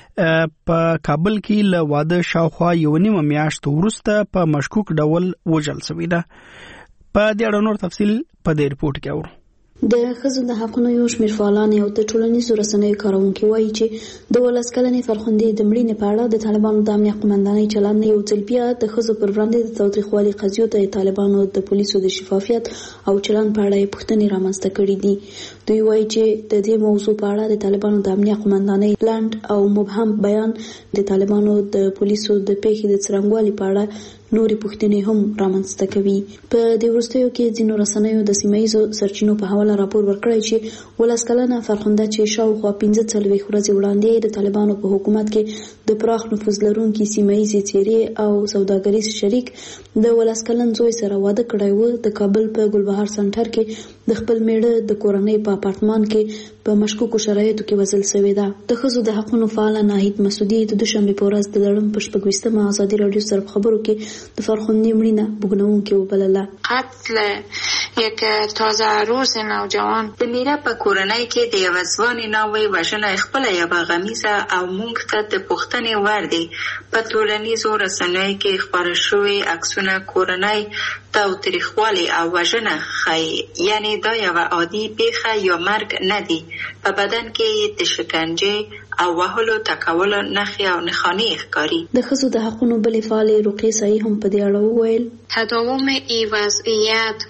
په کابل کې له واده شاوخوا یو نیمه میاشت وروسته په مشکوک ډول وژل شوې ده. په دې اړه نور تفصیل په دې ریپورت کې اورو. د ښځو د حقونو یو شمېر فعالان او د ټولنیزو رسنیو کارونکي وایي چې د ولس کلنې فرخندې د مړینې په اړه د طالبانو د امنیت قومندانۍ چلند یو ځل بیا د ښځو پر وړاندې د تاوتریخوالي قضیو ته طالبانو د پولیسو د شفافیت او چلند په اړه پوښتنې رامنځته کړې دي. دوی وایي چې د دې موضوع په اړه د طالبانو د امنیت قومندانۍ لنډ او مبهم بیان د طالبانو د پولیسو د پیښې د څرنګوالي په اړه نورې پوښتنې هم رامنځته کوي. په دې وروستیو کې ځینو رسنیو د سیمهییزو سرچینو په حواله راپور ورکړی چې ولس کلنه فرخنده چې شاوخوا پنځه څلوېښت ورځې وړاندې د طالبانو په حکومت کې د پراخ نفوذ لرونکي سیمهییزې څېرې او سوداګریز شریک د ولس کلن زوی سره واده کړی و. د کابل په ګلبهار سنټر کې د خپل میړه د کورنۍ په اپارتمان کې په مشکوکو شرایطو کې وژل شوې ده. د ښځو د حقونو فعال ناهید مسعودي د دوشنبې په ورځ د لړم په شپږویشتمه ازادي راډیو سره خبرو کې د فرخندې مړینه بوږنوونکې وبلله. قتل یک تازه روز نوجوان د میره په کورنۍ کې د یو ځوانې ناوې وژنه خپله یوه غمیزه او موږ ته د پوښتنې وړ دی. په ټولنیزو رسنیو کې خپاره شوي عکسونه کورنۍ تاوتریخوالی او وژنه ښیي، یعنی دا یوه عادي پیښه یا مرګ نه دی. په بدن کې د شکنجې او وهلو تکولو نښې او نښانې ښکاري. د ښځو د حقونو بلې فعالې رقیې سعید هم په دې اړه وویل: تداوم این وضعیت و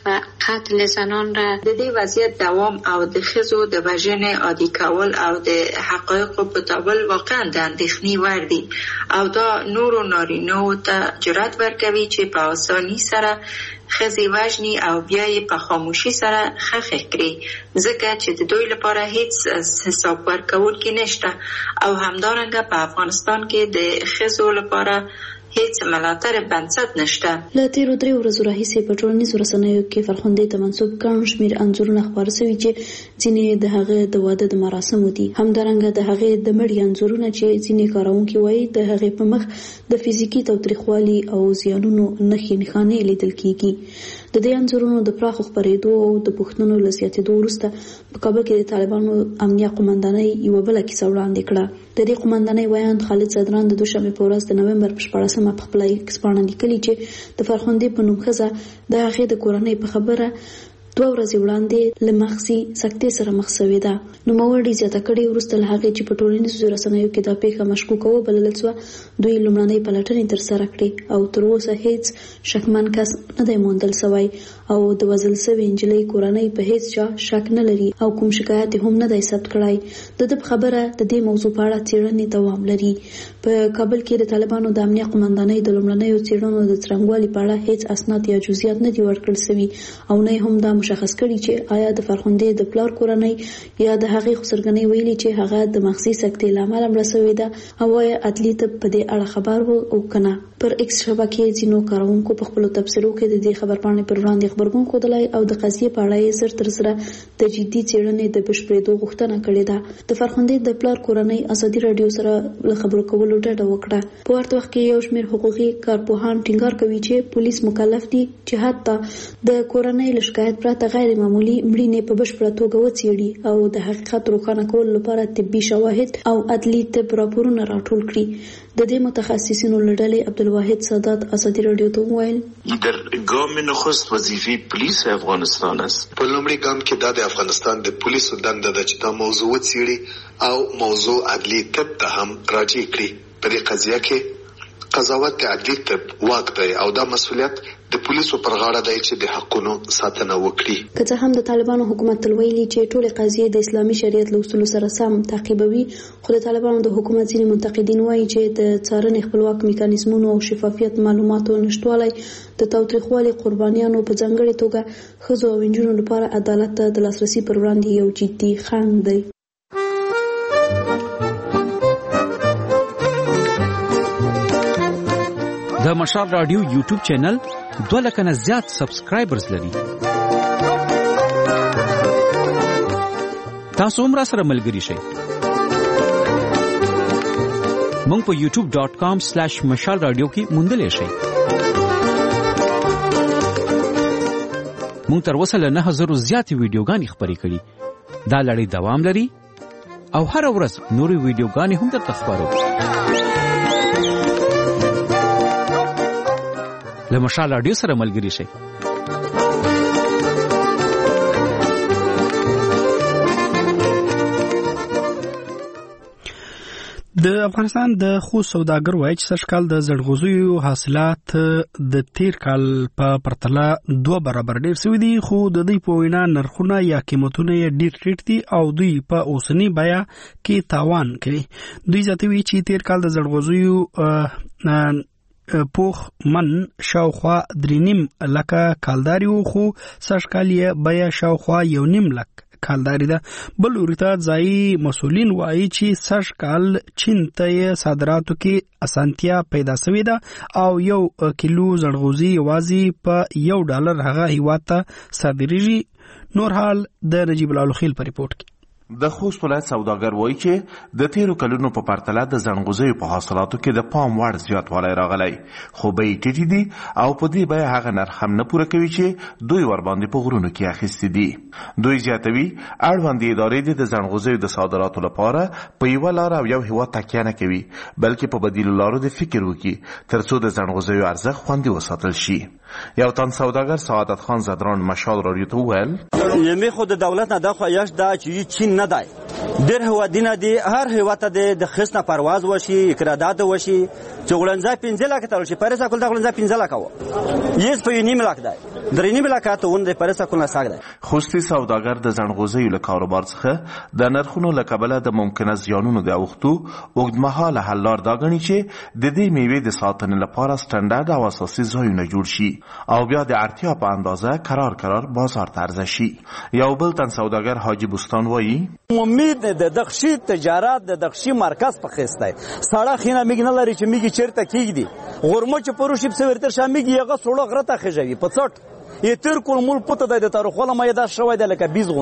قتل زنان را د دې وضعیت دوام او د ښځو د وژنې عادي کول او د حقایقو پټول واقعا د اندېښنې وړ دي او دا نورو نارینه‌و ته جرأت ورکوي چې په اساني سره ښځې وژني او بیا یې په خاموشي سره خښې کړي ځکه چې د دوی لپاره هیڅ حساب ورکوونکی نشته او همدارنګه په افغانستان کې د ښځو لپاره هیڅ ملاتړ بنسټ نشته. له تیرو درې ورځو راهیسې په ټولنیزو رسنیو کې فرخندې ته منسوب ګڼ شمېر انځورونه خپاره شوي چې ځینې د هغې د واده د مراسمو دي. همدارنګه د هغې د مړي انځورونه چې ځینې کاروونکي وایي د هغې په مخ د فزیکي تاوتریخوالي او زیانونو نښې نښانې لیدل کیږي. د دې انځورونو د پراخو خپرېدو او د پوښتنو له زیاتېدو وروسته په کابل کې د طالبانو امنیه قومندانۍ یوه بله کیسه وړاندې کړه. د دې قومندانۍ ویاند خالد صدران د دوشنبې په ورځ د نومبر په شپاړسمه په خپله ایکس پاڼه لیکلي چې د فرخندې په نوم ښځه د هغې د کورنۍ په خبره دوه ورځې وړاندې له مغزي سکتې سره مخ شوې ده. نوموړي زیاته کړې وروسته له هغې چې په ټولنیزو رسنیو کې دا پیښه مشکوکه وبلل شوه دوی لومړنۍ پلټنې ترسره کړې او تر اوسه هیڅ شکمن کس نه دی موندل شوی او د وژل شوې نجلۍ کورنۍ په هیڅ چا شک نه لري او کوم شکایت هم نه دی ثبت کړی. د ده په خبره د دې موضوع په اړه څېړنې دوام لري. په کابل کې د طالبانو د امنیه قومندانۍ د لومړنیو څېړنو د څرنګوالي په اړه هیڅ اسناد یا جزئیات نه دي ورکړل شوي او نه هم دا مشخص کړي چې آیا د فرخندې د پلار کورنۍ یا د هغې خسرګنۍ ویلي چې هغه د مغزي سکتې له امله مړه شوې ده او آیا عدلي طب په دې اړه خبر و او که نه. پر ایکس شبکې ځینو کاروونکو په خپلو تبصرو کې د دې خبرپاڼې پر وړاندې غبرګون ښودلی او د قضیې په اړه یې زر تر زره د جدي څېړنې د بشپړېدو غوښتنه کړې ده. د فرخندې د پلار کورنۍ ازادي راډیو سره له خبرو کولو ډډه وکړه. په ورته وخت کې یو شمېر حقوقي کارپوهان ټینګار کوي چې پولیس مکلف دي چې حتی د کورنۍ له شکایت پرته غیر معمولي مړینې په بشپړه توګه وڅېړي او د حقیقت روښانه کولو لپاره طبي شواهد او عدلي طب راپورونه راټول کړي. د دې متخصصینو له ډلې عبدالواحد سادات ازادي راډیو ته وویل در گام نخست وظیفه پولیس افغانستان است. په لومړي ګام کې دا د افغانستان د پولیسو دنده ده چې دا موضوع وڅېړي او موضوع عدلي طب ته هم راجع کړي. په دې قضیه کې قضاوت د عدلي طب واک دی او دا مسؤلیت د پولیسو پر غاړه دی چې د حقونو ساتنه وکړي. که څه هم د طالبانو حکومت تل ویلي چې ټولې قضیې د اسلامي شریعت له اصولو سره سم تعقیبوي خو د طالبانو د حکومت ځینې منتقدین وایي چې د څارنې خپلواک میکانیزمونو او شفافیت معلوماتو نشتوالی د تاوتریخوالي قربانیانو په ځانګړې توګه ښځو او نجونو لپاره عدالت ته د لاسرسي پر وړاندې یو جدي خنډ دی. د مشال رادیو یوټیوب چینل دوه لکه نه زیات سبسکرایبرز لري. تاسو هم را سره ملګري شئ. مونږ په یوټیوب ډاٹ کام سلیش مشال رادیو کې موندلی شئ. مونږ تر اوسه له نه هزرو زیاتې ویډیوګانې خپرې کړي. دا لړۍ دوام لري او هره ورځ نورې ویډیوګانې هم درته خپروو. له مشال رادیو سره ملګري شئ. د افغانستان د خوست سوداګر وایي چې سږکال د زړغوزیو حاصلات د تیر کال په پرتله دوه برابر ډیر شوي دي خو د دوی په وینا نرخونه یا قیمتونه یې ډیر ټیټ دي او دوی په اوسني بیه کې تاوان کوي. دوی زیاتوي چې تیر کال د زړغوزیو پوخ من شاوخوا درې نیم لکه کالداري و خو سږکال یې بیه شاوخوا یو نیم لک کالداري ده. بل ورته ځایي مسؤلین وایي چې سږکال چین ته صادراتو کې اسانتیا پیدا شوې ده او یو کیلو زړغوزي یوازې په یو ډالر هغه هیواد ته صادریږي. نور حال د نجیب الله خیل په ریپورت کې. د خوست ولایت سوداګر وایي چې د تیرو کلونو په پرتله د زنغوزیو په حاصلاتو کې د پام وړ زیاتوالی راغلی خو بیې ټیټې دي او په دې بیه هغه نرخ هم نه پوره کوي چې دوی ورباندې په غرونو کې اخیستي دي. دوی زیاتوي اړوندې ادارې د زنغوزیو د صادراتو لپاره په یوه لاره او یو هیواد تکیه نه کوي بلکې په بدیلو لارو د فکر وکړي ترڅو د زنغوزیو ارزښت خوندي وساتل شي. یو تن سوداګر سعادت خان زدران مشال راډیو ته وویل یمه خود دولت نه د خواهش دا چې چین نه دی ډېر هیوادونه دي هر هیواد ته د خصنه پرواز وشي اقرادات وشي چې غړنځه پنځه لک تل شي پرسه کول د غړنځه پنځه لک و یس په نیم لک دی درې نیمه لکه ته ونه د پرسه کول ساګ ده. خوستي سوداګر د ځنغوزیو له کاروبار څخه د نرخونو له کبله د ممکنه زیانونو د اوختو اوږدمهاله حل لار دا ګڼي چې د دې میوې د ساتنې لپاره سټنډرډ او اساسي ځایونه جوړ شي او بیا د اړتیا په اندازه قرار قرار بازار ته عرضه شي. یو بل تن سوداګر حاجی بوستان وایي امید د دغشي تجارت د دغشي مرکز په خسته سړه خینه میګ نه لري چې میګ چیرته کیږي غورمو چې پروشي په ورته شامګ یغه سوړه غرته خجوي په څټ یتر کول مول پته د تاریخوله مې دا شوی د لکه بیس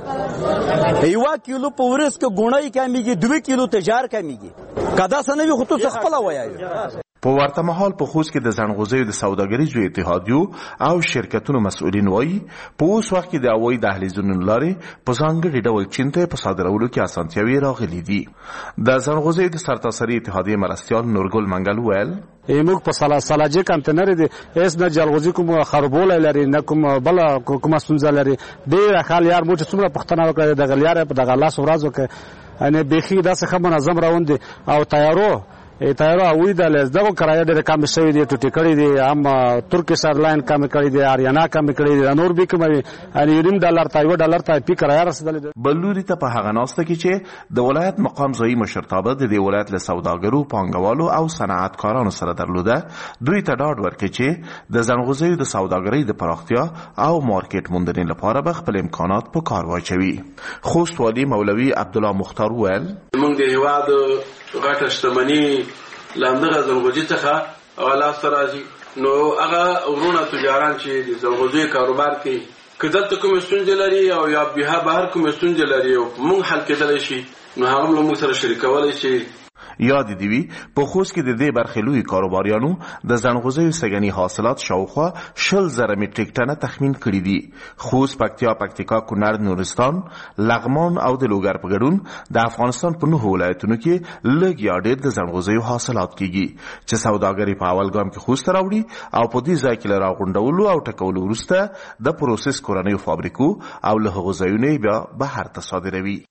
غونټه یو کیلو په ورس کې ګونای کمیږي دوه کیلو تجار کمیږي کدا سنوي خطو خپل وایي. په ورته مهال په خوست کې د ځنغوزیو د سوداګریزو اتحادیو او شرکتونو مسؤلین وایي په اوس وخت کې د هوایي دهلیزونو لارې په ځانګړي ډول چین ته په صادرولو کې اسانتیاوې راغلي دي. د ځنغوزیو د سرتاسري اتحادیې مرستیال نورګل منګل ویل موږ په سلا سلاجه کانټینر دي اس نه جلغوزي کوم خربول لري نه کوم بل کوم سنځ لري ډیر خال یار مو چې څومره پښتنه وکړي د غلیار په دغه لاس ورځو کې ان بيخي داسې خبره منظم روان دي او تیارو تیارو اوی د لزدغه کرایه ډېر کم شوی دی ټوټی کړی دی هم ترکیش ایرلاین کم کړی دی اریانا کم کړی دی نور به کوم ان یوریم ډالر تا یو ډالر تا پی کرایه رسیدل دی. بلوري ته په هغه ناسته کې چې د ولایت مقام ځای مشرتابه د دې ولایت له سوداګرو پانګوالو او صنعتکارانو سره درلوده دوی ته ډاډ ورکړي چې د ځنغوزیو د سوداګرۍ د پراختیا او مارکیټ موندنې لپاره به خپل امکانات په کار واچوي. خوست والی مولوي عبدالله مختار ویل موږ د هیواد غټه شتمني لاندغه ځنغوزي څخه هغه لاس ته راځي نو هغه ورونه تجاران چې د ځنغوزي کاروبار کوي که دلته کوم ستونزې لري او یا بیا بهر کوم ستونزې لري او موږ حل کېدلی شي نو هغه هم موږ سره شریکولی شي. یاد دی وی په خوست کې د دې برخې لوی کاروباریانو د ځنغوزیو سګنی حاصلات شاوخوا شل زره میټریک ټنه تخمین کړي دي. خوست، پکتیا، پکتیکا، کونړ، نورستان، لغمان او د لوګر په ګډون د افغانستان په نهو ولایتونو کې لږ یا ډېر د ځنغوزیو حاصلات کیږي چې سوداګري په اول ګام کې خوست راوړي او په دې ځای کې لرا غونډولو او ټکولو وروسته د پروسس کورنیو فابریکو او له هغو ځایونو بیا بهر ته صادروي.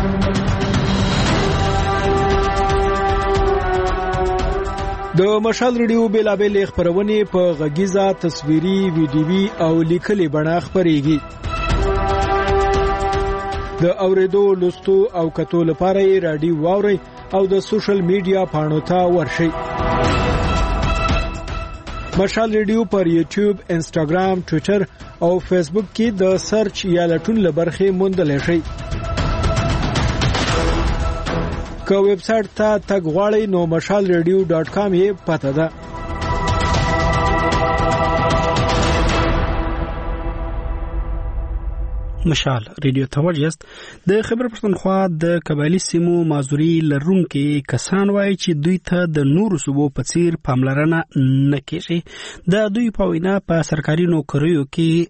د مشال ریډیو بیلابل خبرونه په غږیزه تصویري ویډیوي او لیکلي بڼه خبريږي. د اوریدو لوستو او کتو لپاره رادیو واوري او د سوشل میډیا پاڼو ته ورشي. مشال ریډیو پر یوټیوب، انسټاګرام، ټوئیټر او فیسبوک کې د سرچ یا لټون لبرخه موندل شي. که ویب سټ ته تګ غواړئ نو مشال ریډیو ډاټ کام یې پته ده. مشال ریډیو ته ورجست د خبر پښتونخوا د قبایلی سیمو مازوري لرونکي کسان وایي چې دوی ته د نورو صوبو په څیر پاملرنه نه کیږي. د دوی په وینا په سرکاري نوکریو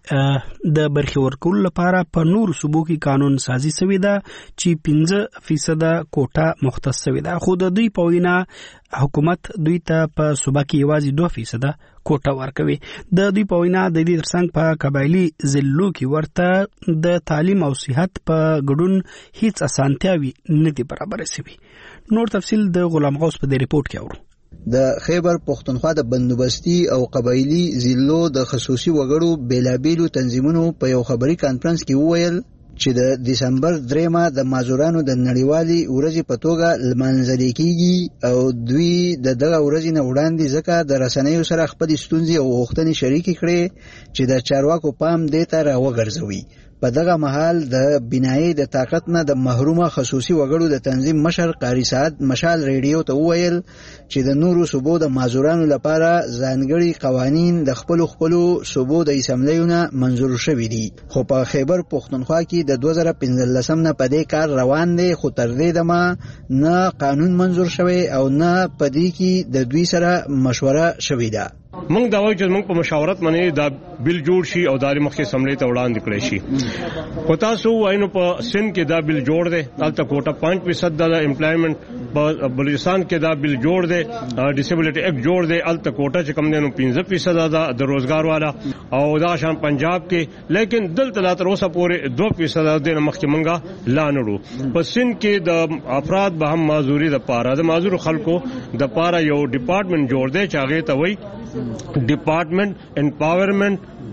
کې د برخې ورکولو لپاره په نورو صوبو کې قانون سازي شوی ده چې پنځه فیصد کوټه مختص شوی ده خو د دوی په وینا حکومت دوی ته په صوبه کې یوازې دوه فیصد کوټه ورکوي. د دوی په وینا د دې ترڅنګ په قبایلی ضلعو کې ورته د تعلیم او صحت په ګډون هیڅ اسانتیاوي نه دي برابر شوي. نور تفصیل د غلام غوث په دې ریپورت کې اورو. د خیبر پختونخوا د بندوبستي او قبایلی ضلعو د خصوصي وګړو بیلابیلو تنظیمونو په یو خبري کانفرنس کې وویل چې د دسمبر دریمه د مازورانو د نړیوالي ورځې په توګه لمانځل کیږي او دوی د دغه ورځې نه وړاندې ځکه د رسنیو سره خپل ستونزې او غوښتنې شریکې کړې چې د چارواکو پام دې ته راوګرځوي. په دغه مهال د بنایي د طاقت نه د محرومه خصوصي وګړو د تنظیم مشر قاری سعد مشال ریډیو ته وویل چې د نورو صوبو د مازورانو لپاره ځانګړي قوانین د خپل خپل صوبو د اسمبلیونه منظور شوي دي خو په خیبر پختونخوا کې د دوه زره پنځلسم نه په دې کار روان دی خو تر دې دمه نه قانون منظور شوی او نه په دې کې د دوی سره مشوره شوې ده. موږ دا وایو چې موږ په مشاورت باندې دا بل جوړ شي او داري مخکې سملې ته وړاندې کړی شي. خو تاسو وایو په سند کې دا بل جوړ دی دلته کوټه پنځه فیصد د امپلایمنٹ په بلوچستان کې دا بل جوړ دی ډیسیبلټی ایکټ جوړ دی الته کوټه چې کم دی نو پنځه فیصد د روزګار والا او دا شان پنجاب کې لیکن دلته لا تر اوسه پورې دوه فیصد د مخکې منګه لا نړو. په سند کې د افراد به هم معذوري د پاره د معذور خلکو د پاره یو ډپارټمنټ جوړ دی چې هغه ته وایي ډپارټمنټ امپاورمنٹ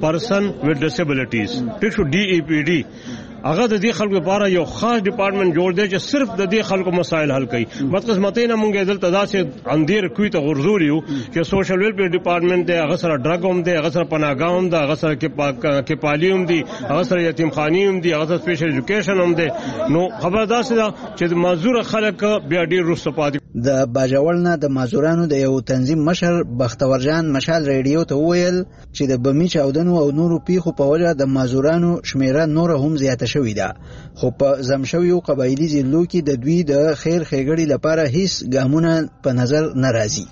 پرسن وذ ډیسیبلټیز ټیک شو ډي ای پی ډي هغه د دې خلکو لپاره یو خاص ډپارټمنټ جوړ دی چې صرف د دې خلکو مسایل حل کوي. بدقسمتۍ نه مونږ دلته داسې اندیر کوي ته غرزور یو چې سوشل ویلفیر ډپارټمنټ دی، هغه سره ډرګ هم دی، هغه سره پناهګاه هم دی، هغه سره کپالي هم دی، هغه سره یتیمخانې هم دي، هغه سره سپیشل ایجوکیشن هم دی. نو خبر داسې ده چې د معذور خلک بیا ډېر وروسته پاتې. د باجوړ نه د معذورانو د یو تنظیم مشر بختور جان مشال ریډیو ته وویل چې د بمی چاودنو او نورو پیښو په وجه د معذورانو شمیره نور هم زیاته شوې ده، خو په زمشویو قبایلی ضلعو کې د دوی د خیر ښېګړې لپاره هیڅ ګامونه په نظر نه راځي.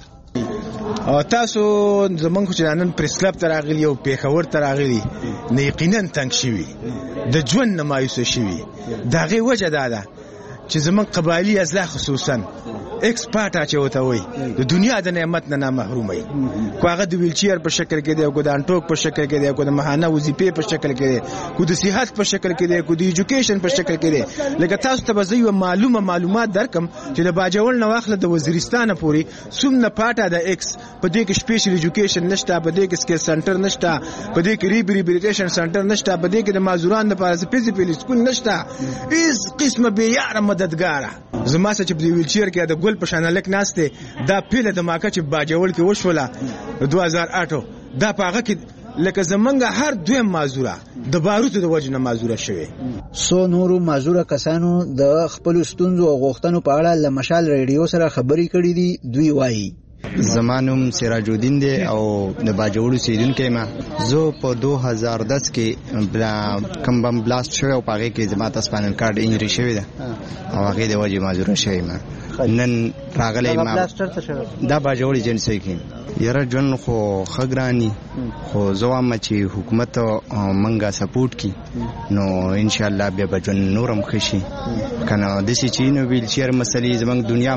او تاسو زمونږ چې نن پریس کلب ته راغلي او پیښور ته راغلي نه یقینا تنګ شوي د ژوند نه مایوسه شوي. د هغې وجه دا ده چې زمونږ قبایلي اضلاع خصوصا ایکسپارټ اچوته وي د دنیا د نعمت نه محروم وي، کو هغه د ویلچیر په شکل کې دی، کو د انټوک په شکل کې دی، کو د ماهانه وظیفې په شکل کې دی، کو د صحت په شکل کې دی، کو د ایجوکیشن په شکل کې دی. لکه تاسو ته به زه یو معلومه معلومات درکم چې د باجوړ نه واخله د وزیرستان پورې څومره پاټه د ایکس په دې کې سپیشل ایجوکیشن نشته، په دې کې سکل سنټر نشته، په دې کې ریبریبلیټیشن سنټر نشته، په دې کې د معذورانو لپاره سپیسیفیک سکول نشته، هیڅ قسمه بې یاره مددګاره. زما سره چې په ویلچیر کې د ګل په شان لک ناشته دا پیله د ماکه چې باجوړ کې وشوله دوه هزار اته دا پاغه کې لکه زمونږ هر دویم معذوره د باروتو د وجه نه معذوره شوی. سو نورو معذوره کسانو د خپل ستونزو او غوښتنو په اړه له مشال ریډیو سره خبرې کړې دي. دوی وایي زمانم سراج الدین دی او د باجوړ اوسیدونکی ما. زه په دوه هزار دس کې کم بم بلاست شوی او پاغه کې زما ته سپاینل کارډ انجری شوی ده او هغه د وجه معذوره شوی ما. نن راغلی ما دا باجوړ ایجنسی کې یاره جون خو خګرانی خو زوام چې حکومت منګه سپورټ کی نو ان شاء الله بیا بجون نورم خشي کنه د سې چینو ویل چیر مسلې زمنګ دنیا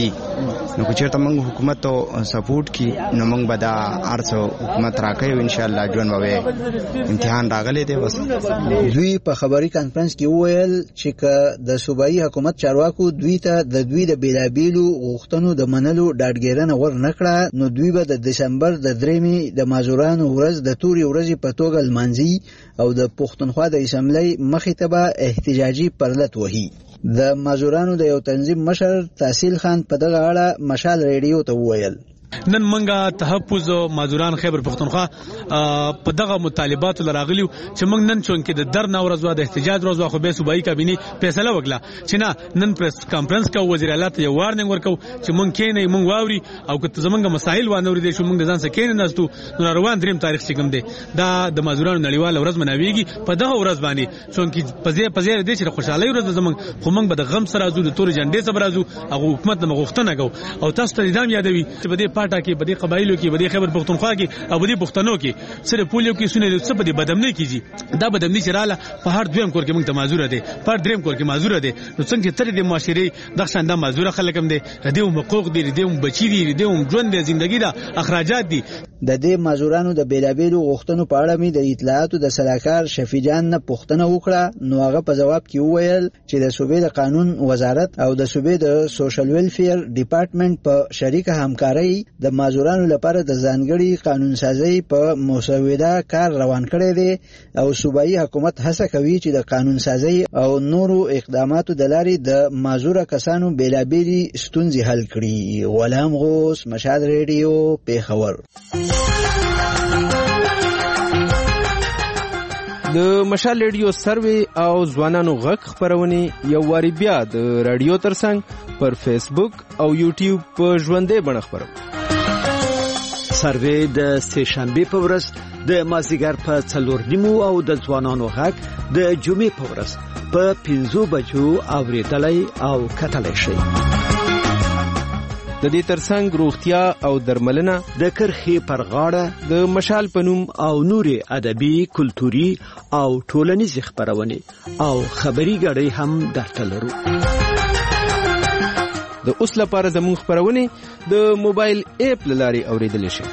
مسلې نو چې ته منګ حکومت سپورټ کی نو منګ بدا ارسو حکومت راکې ان شاء الله جون به امتحان راغلی دی. بس دوی په خبري کانفرنس کې وویل چې د صوبایي حکومت چارواکو دوی ته د دوی د بیلابیلو غوښتنو د منلو ډاډګیرنه ور نکړه نو دوی به د دسمبر د درېمې د معذورانو ورځ د تورې ورځې په توګه لمانځي او د پښتونخوا د اسمبلی مخې ته به احتجاجي پرلت وهي. د معذورانو د یو تنظیم مشر تحصیل خان په دغه اړه مشال ریډیو ته وویل نن منګه تحفظ معذوران خیبر پختونخوا په دغه مطالباتو لراغلیو چې موږ نن چون کې د در نه ورځو د احتجاج ورځو خو به صوبایي کابینه فیصله وکړه چې نه نن پریس کانفرنس کا وزیر اعلی ته یو وارننګ ورکو چې موږ کې نه موږ واوري او که زمونږ مسایل وانه ورې شو موږ ځان سره کې نه نستو نو روان دریم تاریخ چې کوم دی دا د معذورانو نړیوال ورځ مناويږي په دغه ورځ باندې چون کې پزې پزې دې چې خوشحالي ورځ زمونږ خو موږ به د غم سره زو د تور جنډې سره راځو او حکومت نه مغوښتنه کو او تاسو ته نظام یادوي چې بده پاټا کې بده قبایلو کې بده خیبر پختونخوا کې او بده پښتنو کې سره پولیو کې سونه څه بده بدمنی کیږي دا بدمنی چې رااله په هر دویم کور کې موږ ته معذور دي پر دریم کور کې معذور دي نو څنګه تر دې معاشري د شاندار معذور خلک هم دي ردیو حقوق دي ردیو بچی دي ردیو ژوند دي ژوندۍ ده اخراجات دي. د دې معذورانو د بیلابیلو غوښتنو په اړه مې د اطلاعاتو د سلاکار شفیجان نه پوښتنه وکړه نو هغه په جواب کې وویل چې د صوبې د قانون وزارت او د صوبې د سوشل ویلفیر ډپارټمنټ په شریکه همکارۍ د معذورانو لپاره د ځانګړي قانون سازي په مسوده کار روان کړی دی او صوبایي حکومت هڅه کوي چې د قانون سازي او نورو اقداماتو د لارې د معذور کسانو بیلابیلي ستونزې حل کړي. غلام غوث مشال ریډیو پیښور. د مشال ریډیو سروي او ځوانانو غږ خبرونه یو واری بیا د رادیو ترڅنګ پر فیسبوک او یوټیوب په ژوندې بڼه خبرو. سروي د سه شنبه په ورځ د مازیګر په څلور نیمو او د ځوانانو غږ د جمعې په ورځ په پنځو بجو اوریدلای او کتلای شي. د دې ترڅنګ روغتیا او درملنه د کرخي پر غاړه د مشال پنوم او نوري ادبي کلتوري او ټولنیز خبرونه او خبري غړي هم درته لرو. د اوس لپاره زموږ خبرونه د موبایل اپ لاري اوریدل شي.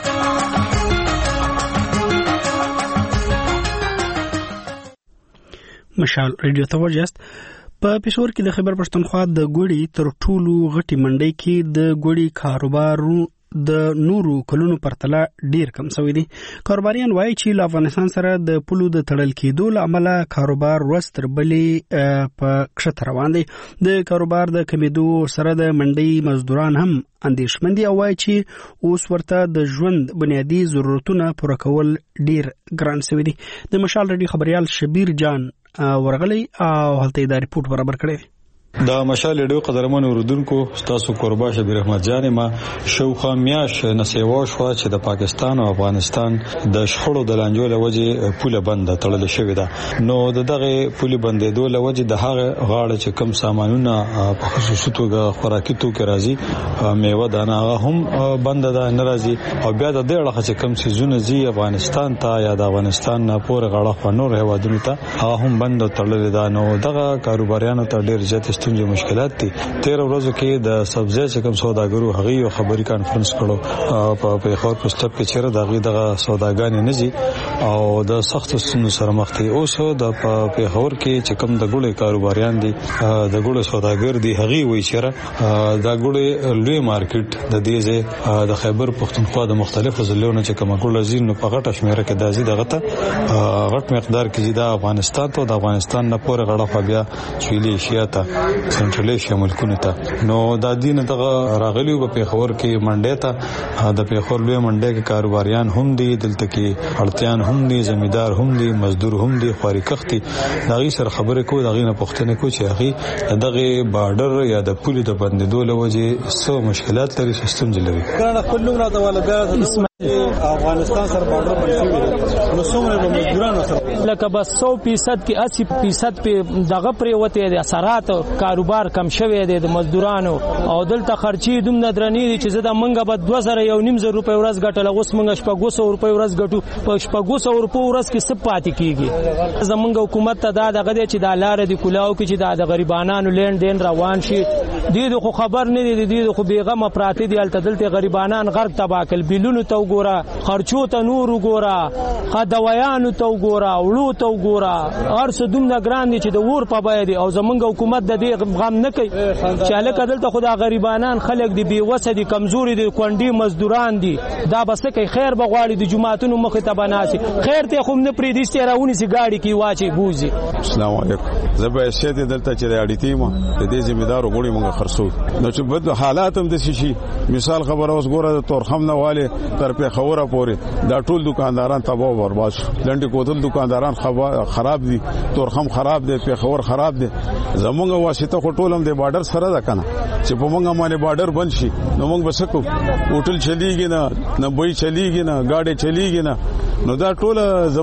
مشال ریډیو ته ورجست په پېښور کې د خیبر پښتونخوا د ګوړی تر ټولو غټي منډي کې د ګوړی کاروبار د نورو کلونو پرتله ډیر کم شوی دی. کاروباریان وایي چې له افغانستان سره د پولو د تړل کېدو له امله کاروبار ورځ تر بلې په کښته روان دی. د کاروبار د کمیدو سره د منډۍ مزدوران هم اندېښمن دي او وایي چې اوس ورته د ژوند بنیادي ضرورتونه پوره کول ډیر ګران شوی دي. د مشال رادیو خبریال شبیر جان ورغلی او هلته دا ریپورت برابر کړی. د مشال ډیو قدرمن اوردونکو تاسو قربا شبیر احمد جان ما شوخه میاش نسیوا شو چې د پاکستان او افغانستان د شخړو د لانجو لوجه پوله بند تړل شوې ده. نو دغه پوله بندېدو لوجه د هغه غاړه چې کم سامانونه په خصوصي توګه خوراکي توکي راځي میوه دانه هغه هم بند ده ناراضي او بیا د دې اړه چې کم سيزونه زی افغانستان ته یا د افغانستان نه پورې غاړه خنور هوادونو ته هغه هم بند تړل ده. نو دغه کاروباریانو ته ډیر زیات ستونزې مشکلات دي. تیر ورځو کې د سبزی چې کوم سوداګرو هغه یو خبري کانفرنس کړو په پیښور په سټپ کې چیرې دغه دغه سوداګانې نه دي او د سخت ستونزو سره مخ دي. اوس د پیښور کې چې کوم د ګوړې کاروباریان دي د ګوړې سوداګر دي هغه وی چیرې د ګوړې لوی مارکیټ د دې ځای د خیبر پښتونخوا د مختلفو ضلعونو چې کوم ګوړې زین په غټه شمیره کې دازي دغه ته غټ مقدار کې د افغانستان ته د افغانستان نه پورې غړه بیا سویلي ایشیا ته سنټرل ایشیا ملکونو ته. نو د دین دغه راغلیو په پیښور کې منډه ته د پیښور لوی منډه کې کاروباریان هم دي دلته کې اړتیان هم دي زمیدار هم دي مزدور هم دي خواري کختي دغه سره خبره کو دغه نه پښتنه کو چې هغه دغه بارډر یا د پولې د بندیدو لوجه سو مشکلات لري سیستم لري. ګرانه خپلوم را د ولګا افغانستان سره بارډر باندې نو څومره به مزدورانو سره لکه بس سو فیصد کې اسی فیصد په دغه پریوته دي اثرات کاروبار کم شوی دی د مزدورانو او دلته خرچي دومره درنې دي چې زده منګه به دوه زره یو نیم زره روپۍ ورځ ګټل اوس منګه شپږ سوه روپۍ ورځ ګټو په شپږ سوه روپۍ ورځ کې څه پاتې کیږي. زمونږ حکومت ته دا دغه دی چې دا لار دی کولاو کې چې دا د غریبانو لین دین روان شي دي خو خبر نه دي دي خو بیغمه پراته دي الته دلته غریبانان غرق تباکل بیلونو ته وګوره خرچو ته نور وګوره خدوایانو ته وګوره وړو ته وګوره هر څه دومره ګران دي چې د ور په بای دي او زمونږ حکومت د دې غم نه کوي چې الکه دلته خدا غریبانان خلک دي بي وسه دي کمزوري دي کونډي مزدوران دي دا بس کوي خیر بغواړي د جمعهتونو مخ ته بناسي خیر ته خو نه پری دي ستراونی سي گاډي کی واچي بوزي. السلام علیکم زبې شه دلته چې اړیتی ما د دې ذمہدارو غوړي موږ خرڅو نو چې بد حالات هم د شي مثال خبر اوس ګوره د تورخم نه والے تر په خوره پورې دا ټول دکانداران تباہ او برباد شو. لنډي کوتل دکانداران خراب دي تورخم خراب دي په خور خراب دي زمونږ واسطه خو ټولم د بارډر سره ده کنه چې په موږ باندې بارډر بند شي نو موږ بسکو هوټل چلیږي نه نه بوي چلیږي نه گاډي چلیږي نه نو دا ټول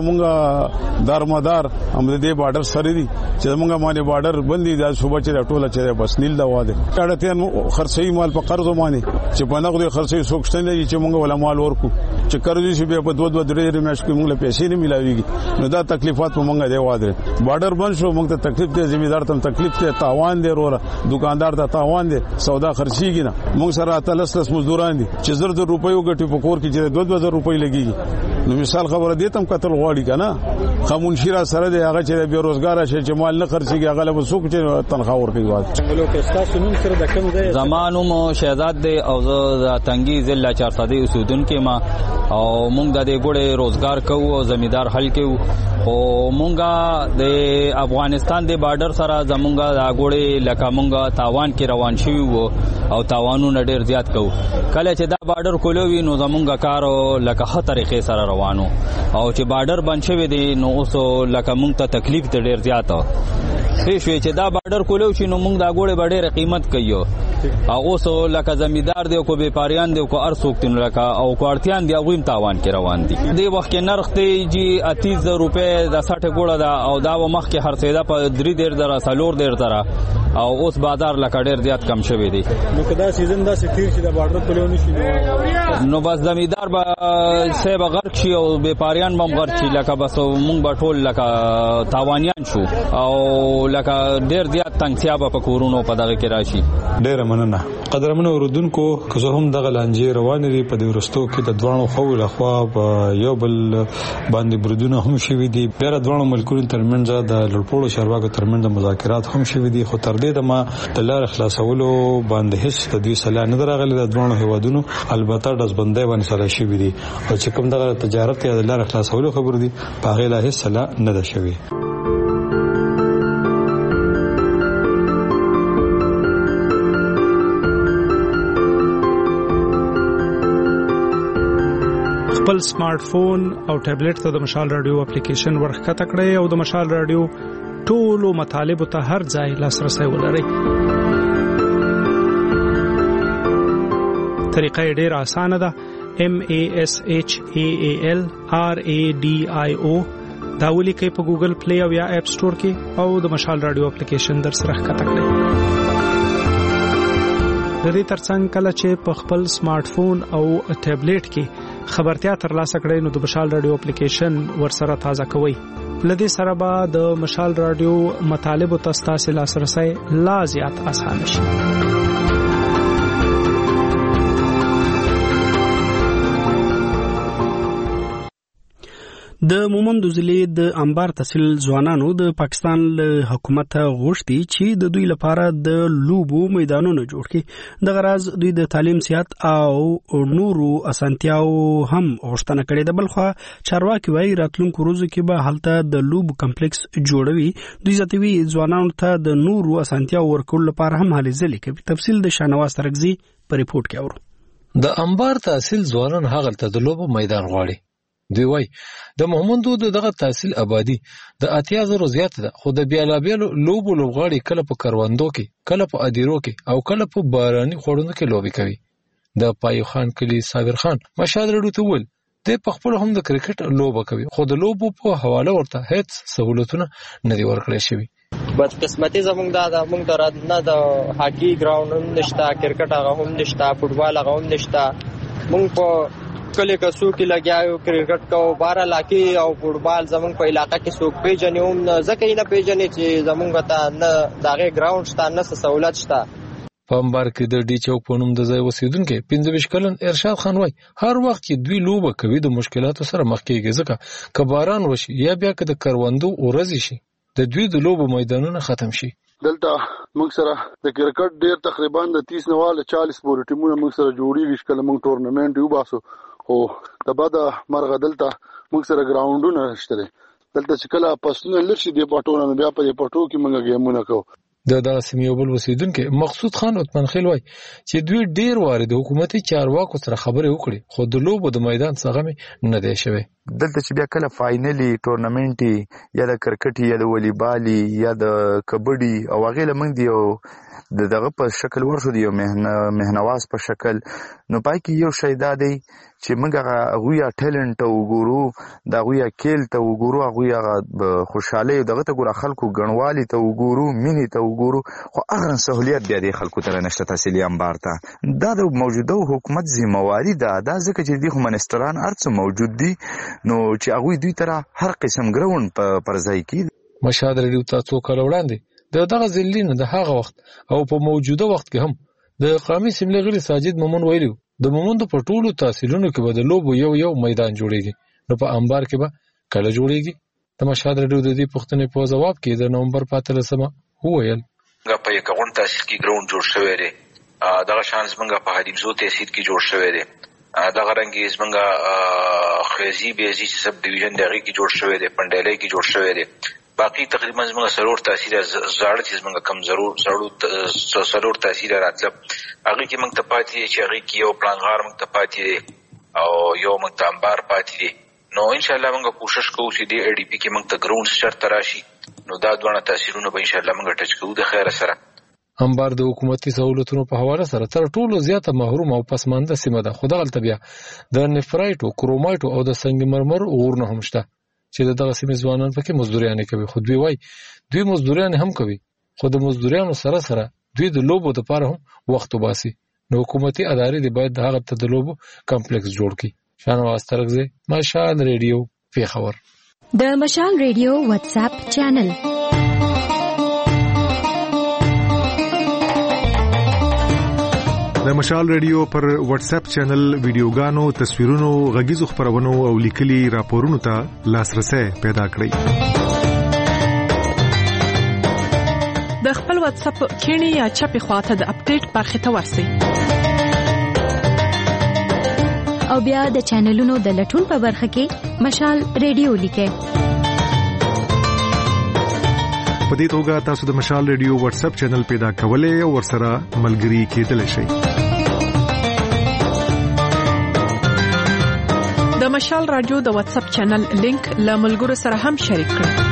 زمونږ دارمدار هم د بارډر سره دي چې موږ باندې بارډر بندي دا صوبه چې ټوله چې بس نیل دا واده اړتیا خرڅي مال په قرض باندې چې په نغدي خرڅي سوکشته نه چې موږ ولا مال ورکو چې قرض شي په دوه دوه درې میاشتې کې موږ له پیسې نه ملاويږي نو دا تکلیفات په موږ دی واده بارډر بند شو موږ ته تکلیف ته ذمہدار ته تکلیف ته تاوان دی وروره دکاندار ته تاوان دی سودا خرڅيږي نه موږ سره اتلس لس مزدوران دي چې زر زر روپۍ وګټي په کور کې چې دوه دوه زر روپۍ لګيږي نو مثال خبره دي تم قتل غواړي کنه خامونشیرا سره دی هغه چې بے روزګار شي چې مال نه خرڅيږي هغه له وسوک چې تنخواه ورکوي زمانو مو شهزاد دی او زه تنګي ضلع چار صدې اوسیدونکو ما او مونږ د دې ګوړې روزګار کوو او زمیدار حل کوو او مونږه د افغانستان د بارډر سره زمونږه د ګوړې لکه مونږه تاوان کې روان شوی وو او تاوانونه ډیر زیات کوو کله چې دا بارډر کولوي نو زمونږه کار لکه ښه طریقې سره روانو او چې بارډر بند شوی دی نو اوس لکه مونږ ته تکلیف ډیر زیات شوی چې دا بارډر کولو شي نو مونږ دا ګوړې به ډېره قیمت کوي هغه سو لکه زمیدار دی کو بیپاریان دی کو ارسوکتین لکه او کوارتیان دی غویم تاوان کې روان دي د وخت کې نرخ دی جی اتیس روپے د ساټه ګوړه دا او دا مخ کې هر څه دا په درې ډیر درا سلور ډیر درا او اوس بازار لکه ډیر زیات کم شوی دی نو کدا سیزن دا سټیر چې د بارډر کولو نشي نو بس زمیدار به سیب غرق شي او بیپاریان بم غرق شي لکه بس مونږ به ټول لکه تاوانیان شو او لکه ډیر زیات تنګسیا به په کورونو په دغه کې راشي. ډیر مننه قدرمن اوردونکو که زه هم دغه لانجې روان دي په دې ورستو کې د دوانو خو له خوا یو بل باندې برودونه هم شوي دي بیا د دوانو ملکونو ترمنځ د لړپوړو چارواکو ترمنځ مذاکرات هم شوي دي خو تر دې د ما د لار خلاصولو باندې هیڅ د دې سلا نه راغلي د دوانو هیوادونو البته د ځبندې باندې سره شوي دي او چې کوم دغه تجارت یا د لار خلاصولو خبر دي په هغه لا هیڅ سلا نه ده شوي. خپل سمارټ فون او ټابلیټ ته د مشال رادیو اپلیکیشن ورخکته کړئ او د مشال رادیو ټولو مطالبه ته هر ځای لاسرسي ولرئ. طریقه ډېر اسانه ده. M A S H A A L R A D I O دا ولیکئ په ګوګل پلی او یا اپ سٹور کې او د مشال رادیو اپلیکیشن در سره ښکته کړئ. د دې ترڅنګ کله چې په خپل سمارټ فون او ټابلیټ کې خبرتیا ترلاسه کړئ نو د مشال رادیو اپلیکیشن ورسره تازه کوئ. لدې سره به د مشال رادیو مطالب او تاسو لاسرسي لا زیات اسانه شي. د مومند ضلع د انبار تحصیل ځوانانو د پاکستان له حکومت غوښتي چې د دوی لپاره د لوبو میدانونه جوړ کړي. د غرض دوی د تعلیم صحت او نورو اسانتیاو هم غوښتنه کړې ده. بلخو چارواکي وايي راتلونکو ورځو کې به هلته د لوبو کمپلیکس جوړوي. دوی زیاتوي ځوانانو ته د نورو اسانتیاو ورکول لپاره هم هلې ځلې کوي. تفصیل د شاهنواز ترکزي په ریپورت کې اورو. د انبار تحصیل ځوانان هغه د لوبو میدان غواړي. دوی وای د محمدو دغه تحصیل آبادی د اتیا زرو زیات ده خو د بیلابیلو لوبو لوبغاړي کله په کروندو کې کله په ادیرو کې او کله په باراني خوړونو کې لوبي کوي. د پایو خان کلی صابر خان مشال رډو ته ول د خپل هم د کرکټ لوبه کوي خو د لوبو په حواله ورته هیڅ سہولتونه نه دی ورکړل شوی. بد قسمتي زمونږ دا د موږ تر نه د هاکی ګراوند هم نشته کرکټ هغه هم نشته فوټبال هغه هم نشته. موږ په کله کسو کې لګیاو کرکټ کو بار علاقې او فوټبال زمونږ په علاقې کې څوک پیژنې هم ځکه نه پیژنې چې زمونږ ته نه دغه ګراوند شته نه سہولت شته. په انبار کې د ډي چوک په نوم د ځای اوسیدونکو پنځه ویشت کلن ارشاد خان وای هر وخت چې دوی لوبه کوي د مشکلاتو سره مخ کېږي ځکه که باران وشي یا بیا که د کروندو ورځ شي د دوی د لوبو میدانونه ختم شي. دلته موږ سره د کرکټ ډیر تقریبا د تیس نه واله چالیس پورې ټیمونه موږ سره جوړیږي چې موږ ټورنمنت یو باسو خو د بعد مرغه دلته موږ سره ګراوندونه نشته. دلته چې کله پسونه لرشي د پټونو بیا په پټو کې موږ گیمونه کوو. د دغه سیمې بل وسیدونکو مقصود خان عثمان خیل وای چې دوی ډیر واره د حکومتي چارواکو سره خبرې وکړي خو د لوبو د میدان څخه نه دی شوی. دلته چې بیا کله فاینلی ټورنمنت یا د کرکټ یا د والیبال یا د کبډي او هغه لمنګ دی او دغه په شکل ورشو دی مهنواز په شکل نو پای کې یو شی دا دی چې موږ هغه غویا ټیلنټ او ګورو دا غویا کېل ته وګورو هغه خوشاله دغه ته ګور خلکو غنوالي ته وګورو مینی ته وګورو خو هغه سہولیت بیا د خلکو تر نشته تحصیلي انبار ته دا د موجوده حکومت ذمہواری ده دا ځکه چې د منستران ارڅ موجود دي نو چې هغه دوی تر هر قسم ګراوند پر ځای کې. مشهد ریډیو تاسو کول وړاندې د دغه ځلینه د هغه وخت او په موجوده وخت کې هم د قومي سیملې غړي ساجد مومن ویلو د مومندو په ټولو تحصیلونو کې به د لوبو یو یو میدان جوړیږي نو په انبار کې به کله جوړیږي. د مشهد ریډیو د دې پوښتنې په ځواب کې د نومبر په اتلسمه وویل په یکون تحصیل کې ګراوند جوړ شوی دی دغه شانس منګه په حدیب زو تحصیل کې جوړ شوی دی دغه رنګي زمنګه خیزی بیزی سب ډیویژن دغه کې جوړ شوی دی پندلې کې جوړ شوی دی باقی تقریبا زموږ سرور تاثیر زړه چې زموږ کم ضرور سرور سرور تاثیر راتله هغه کې موږ ته پاتې چې هغه کې یو پلانغار موږ ته پاتې او یو موږ ته انبار پاتې نو ان شاء الله موږ کوشش کوو چې د ای ډی پی کې موږ ته ګراوند شرط راشي نو دا دوه تاثیرونه به ان شاء الله موږ ټچ کوو د خیر سره. انبار د حکومتي سہولتونو په حواله سره تر ټولو زیاته محروم او پسمانده سیمه ده. خو دغه بیا د نفرایټو کرومایټو او د سنگ مرمر غورونه هم شته چې دغه سیمې ځوانان پکې مزدوريانې کوي. خو دوی وای دوی مزدوريانې هم کوي خو د مزدوريانو سره سره دوی د لوبو لپاره هم وخت وباسي نو حکومتي ادارې د باید هغه ته د لوبو کمپلیکس جوړ کړي. شاهنواز ترکزی مشال ریډیو پیښور. د مشال ریډیو واتس اپ چینل د مشال ریډیو پر واتس اپ چینل ویډیوګانو، تصویرونو، غږیزو خبرونو او لیکلي راپورونو ته لاسرسي پیدا کړئ. د خپل واتس اپ کینی یا چپی خواته د اپډیټ برخه ته ورسئ او بیا د چینلونو د لټون په برخه کې مشال ریډیو لیکئ. په دې توګه تاسو د مشال ریډیو واتس اپ چینل پیدا کولای او ورسره ملګري کېدلی شئ. د مشال رادیو د واتس اپ چینل لینک له ملګرو سره هم شریک کړئ.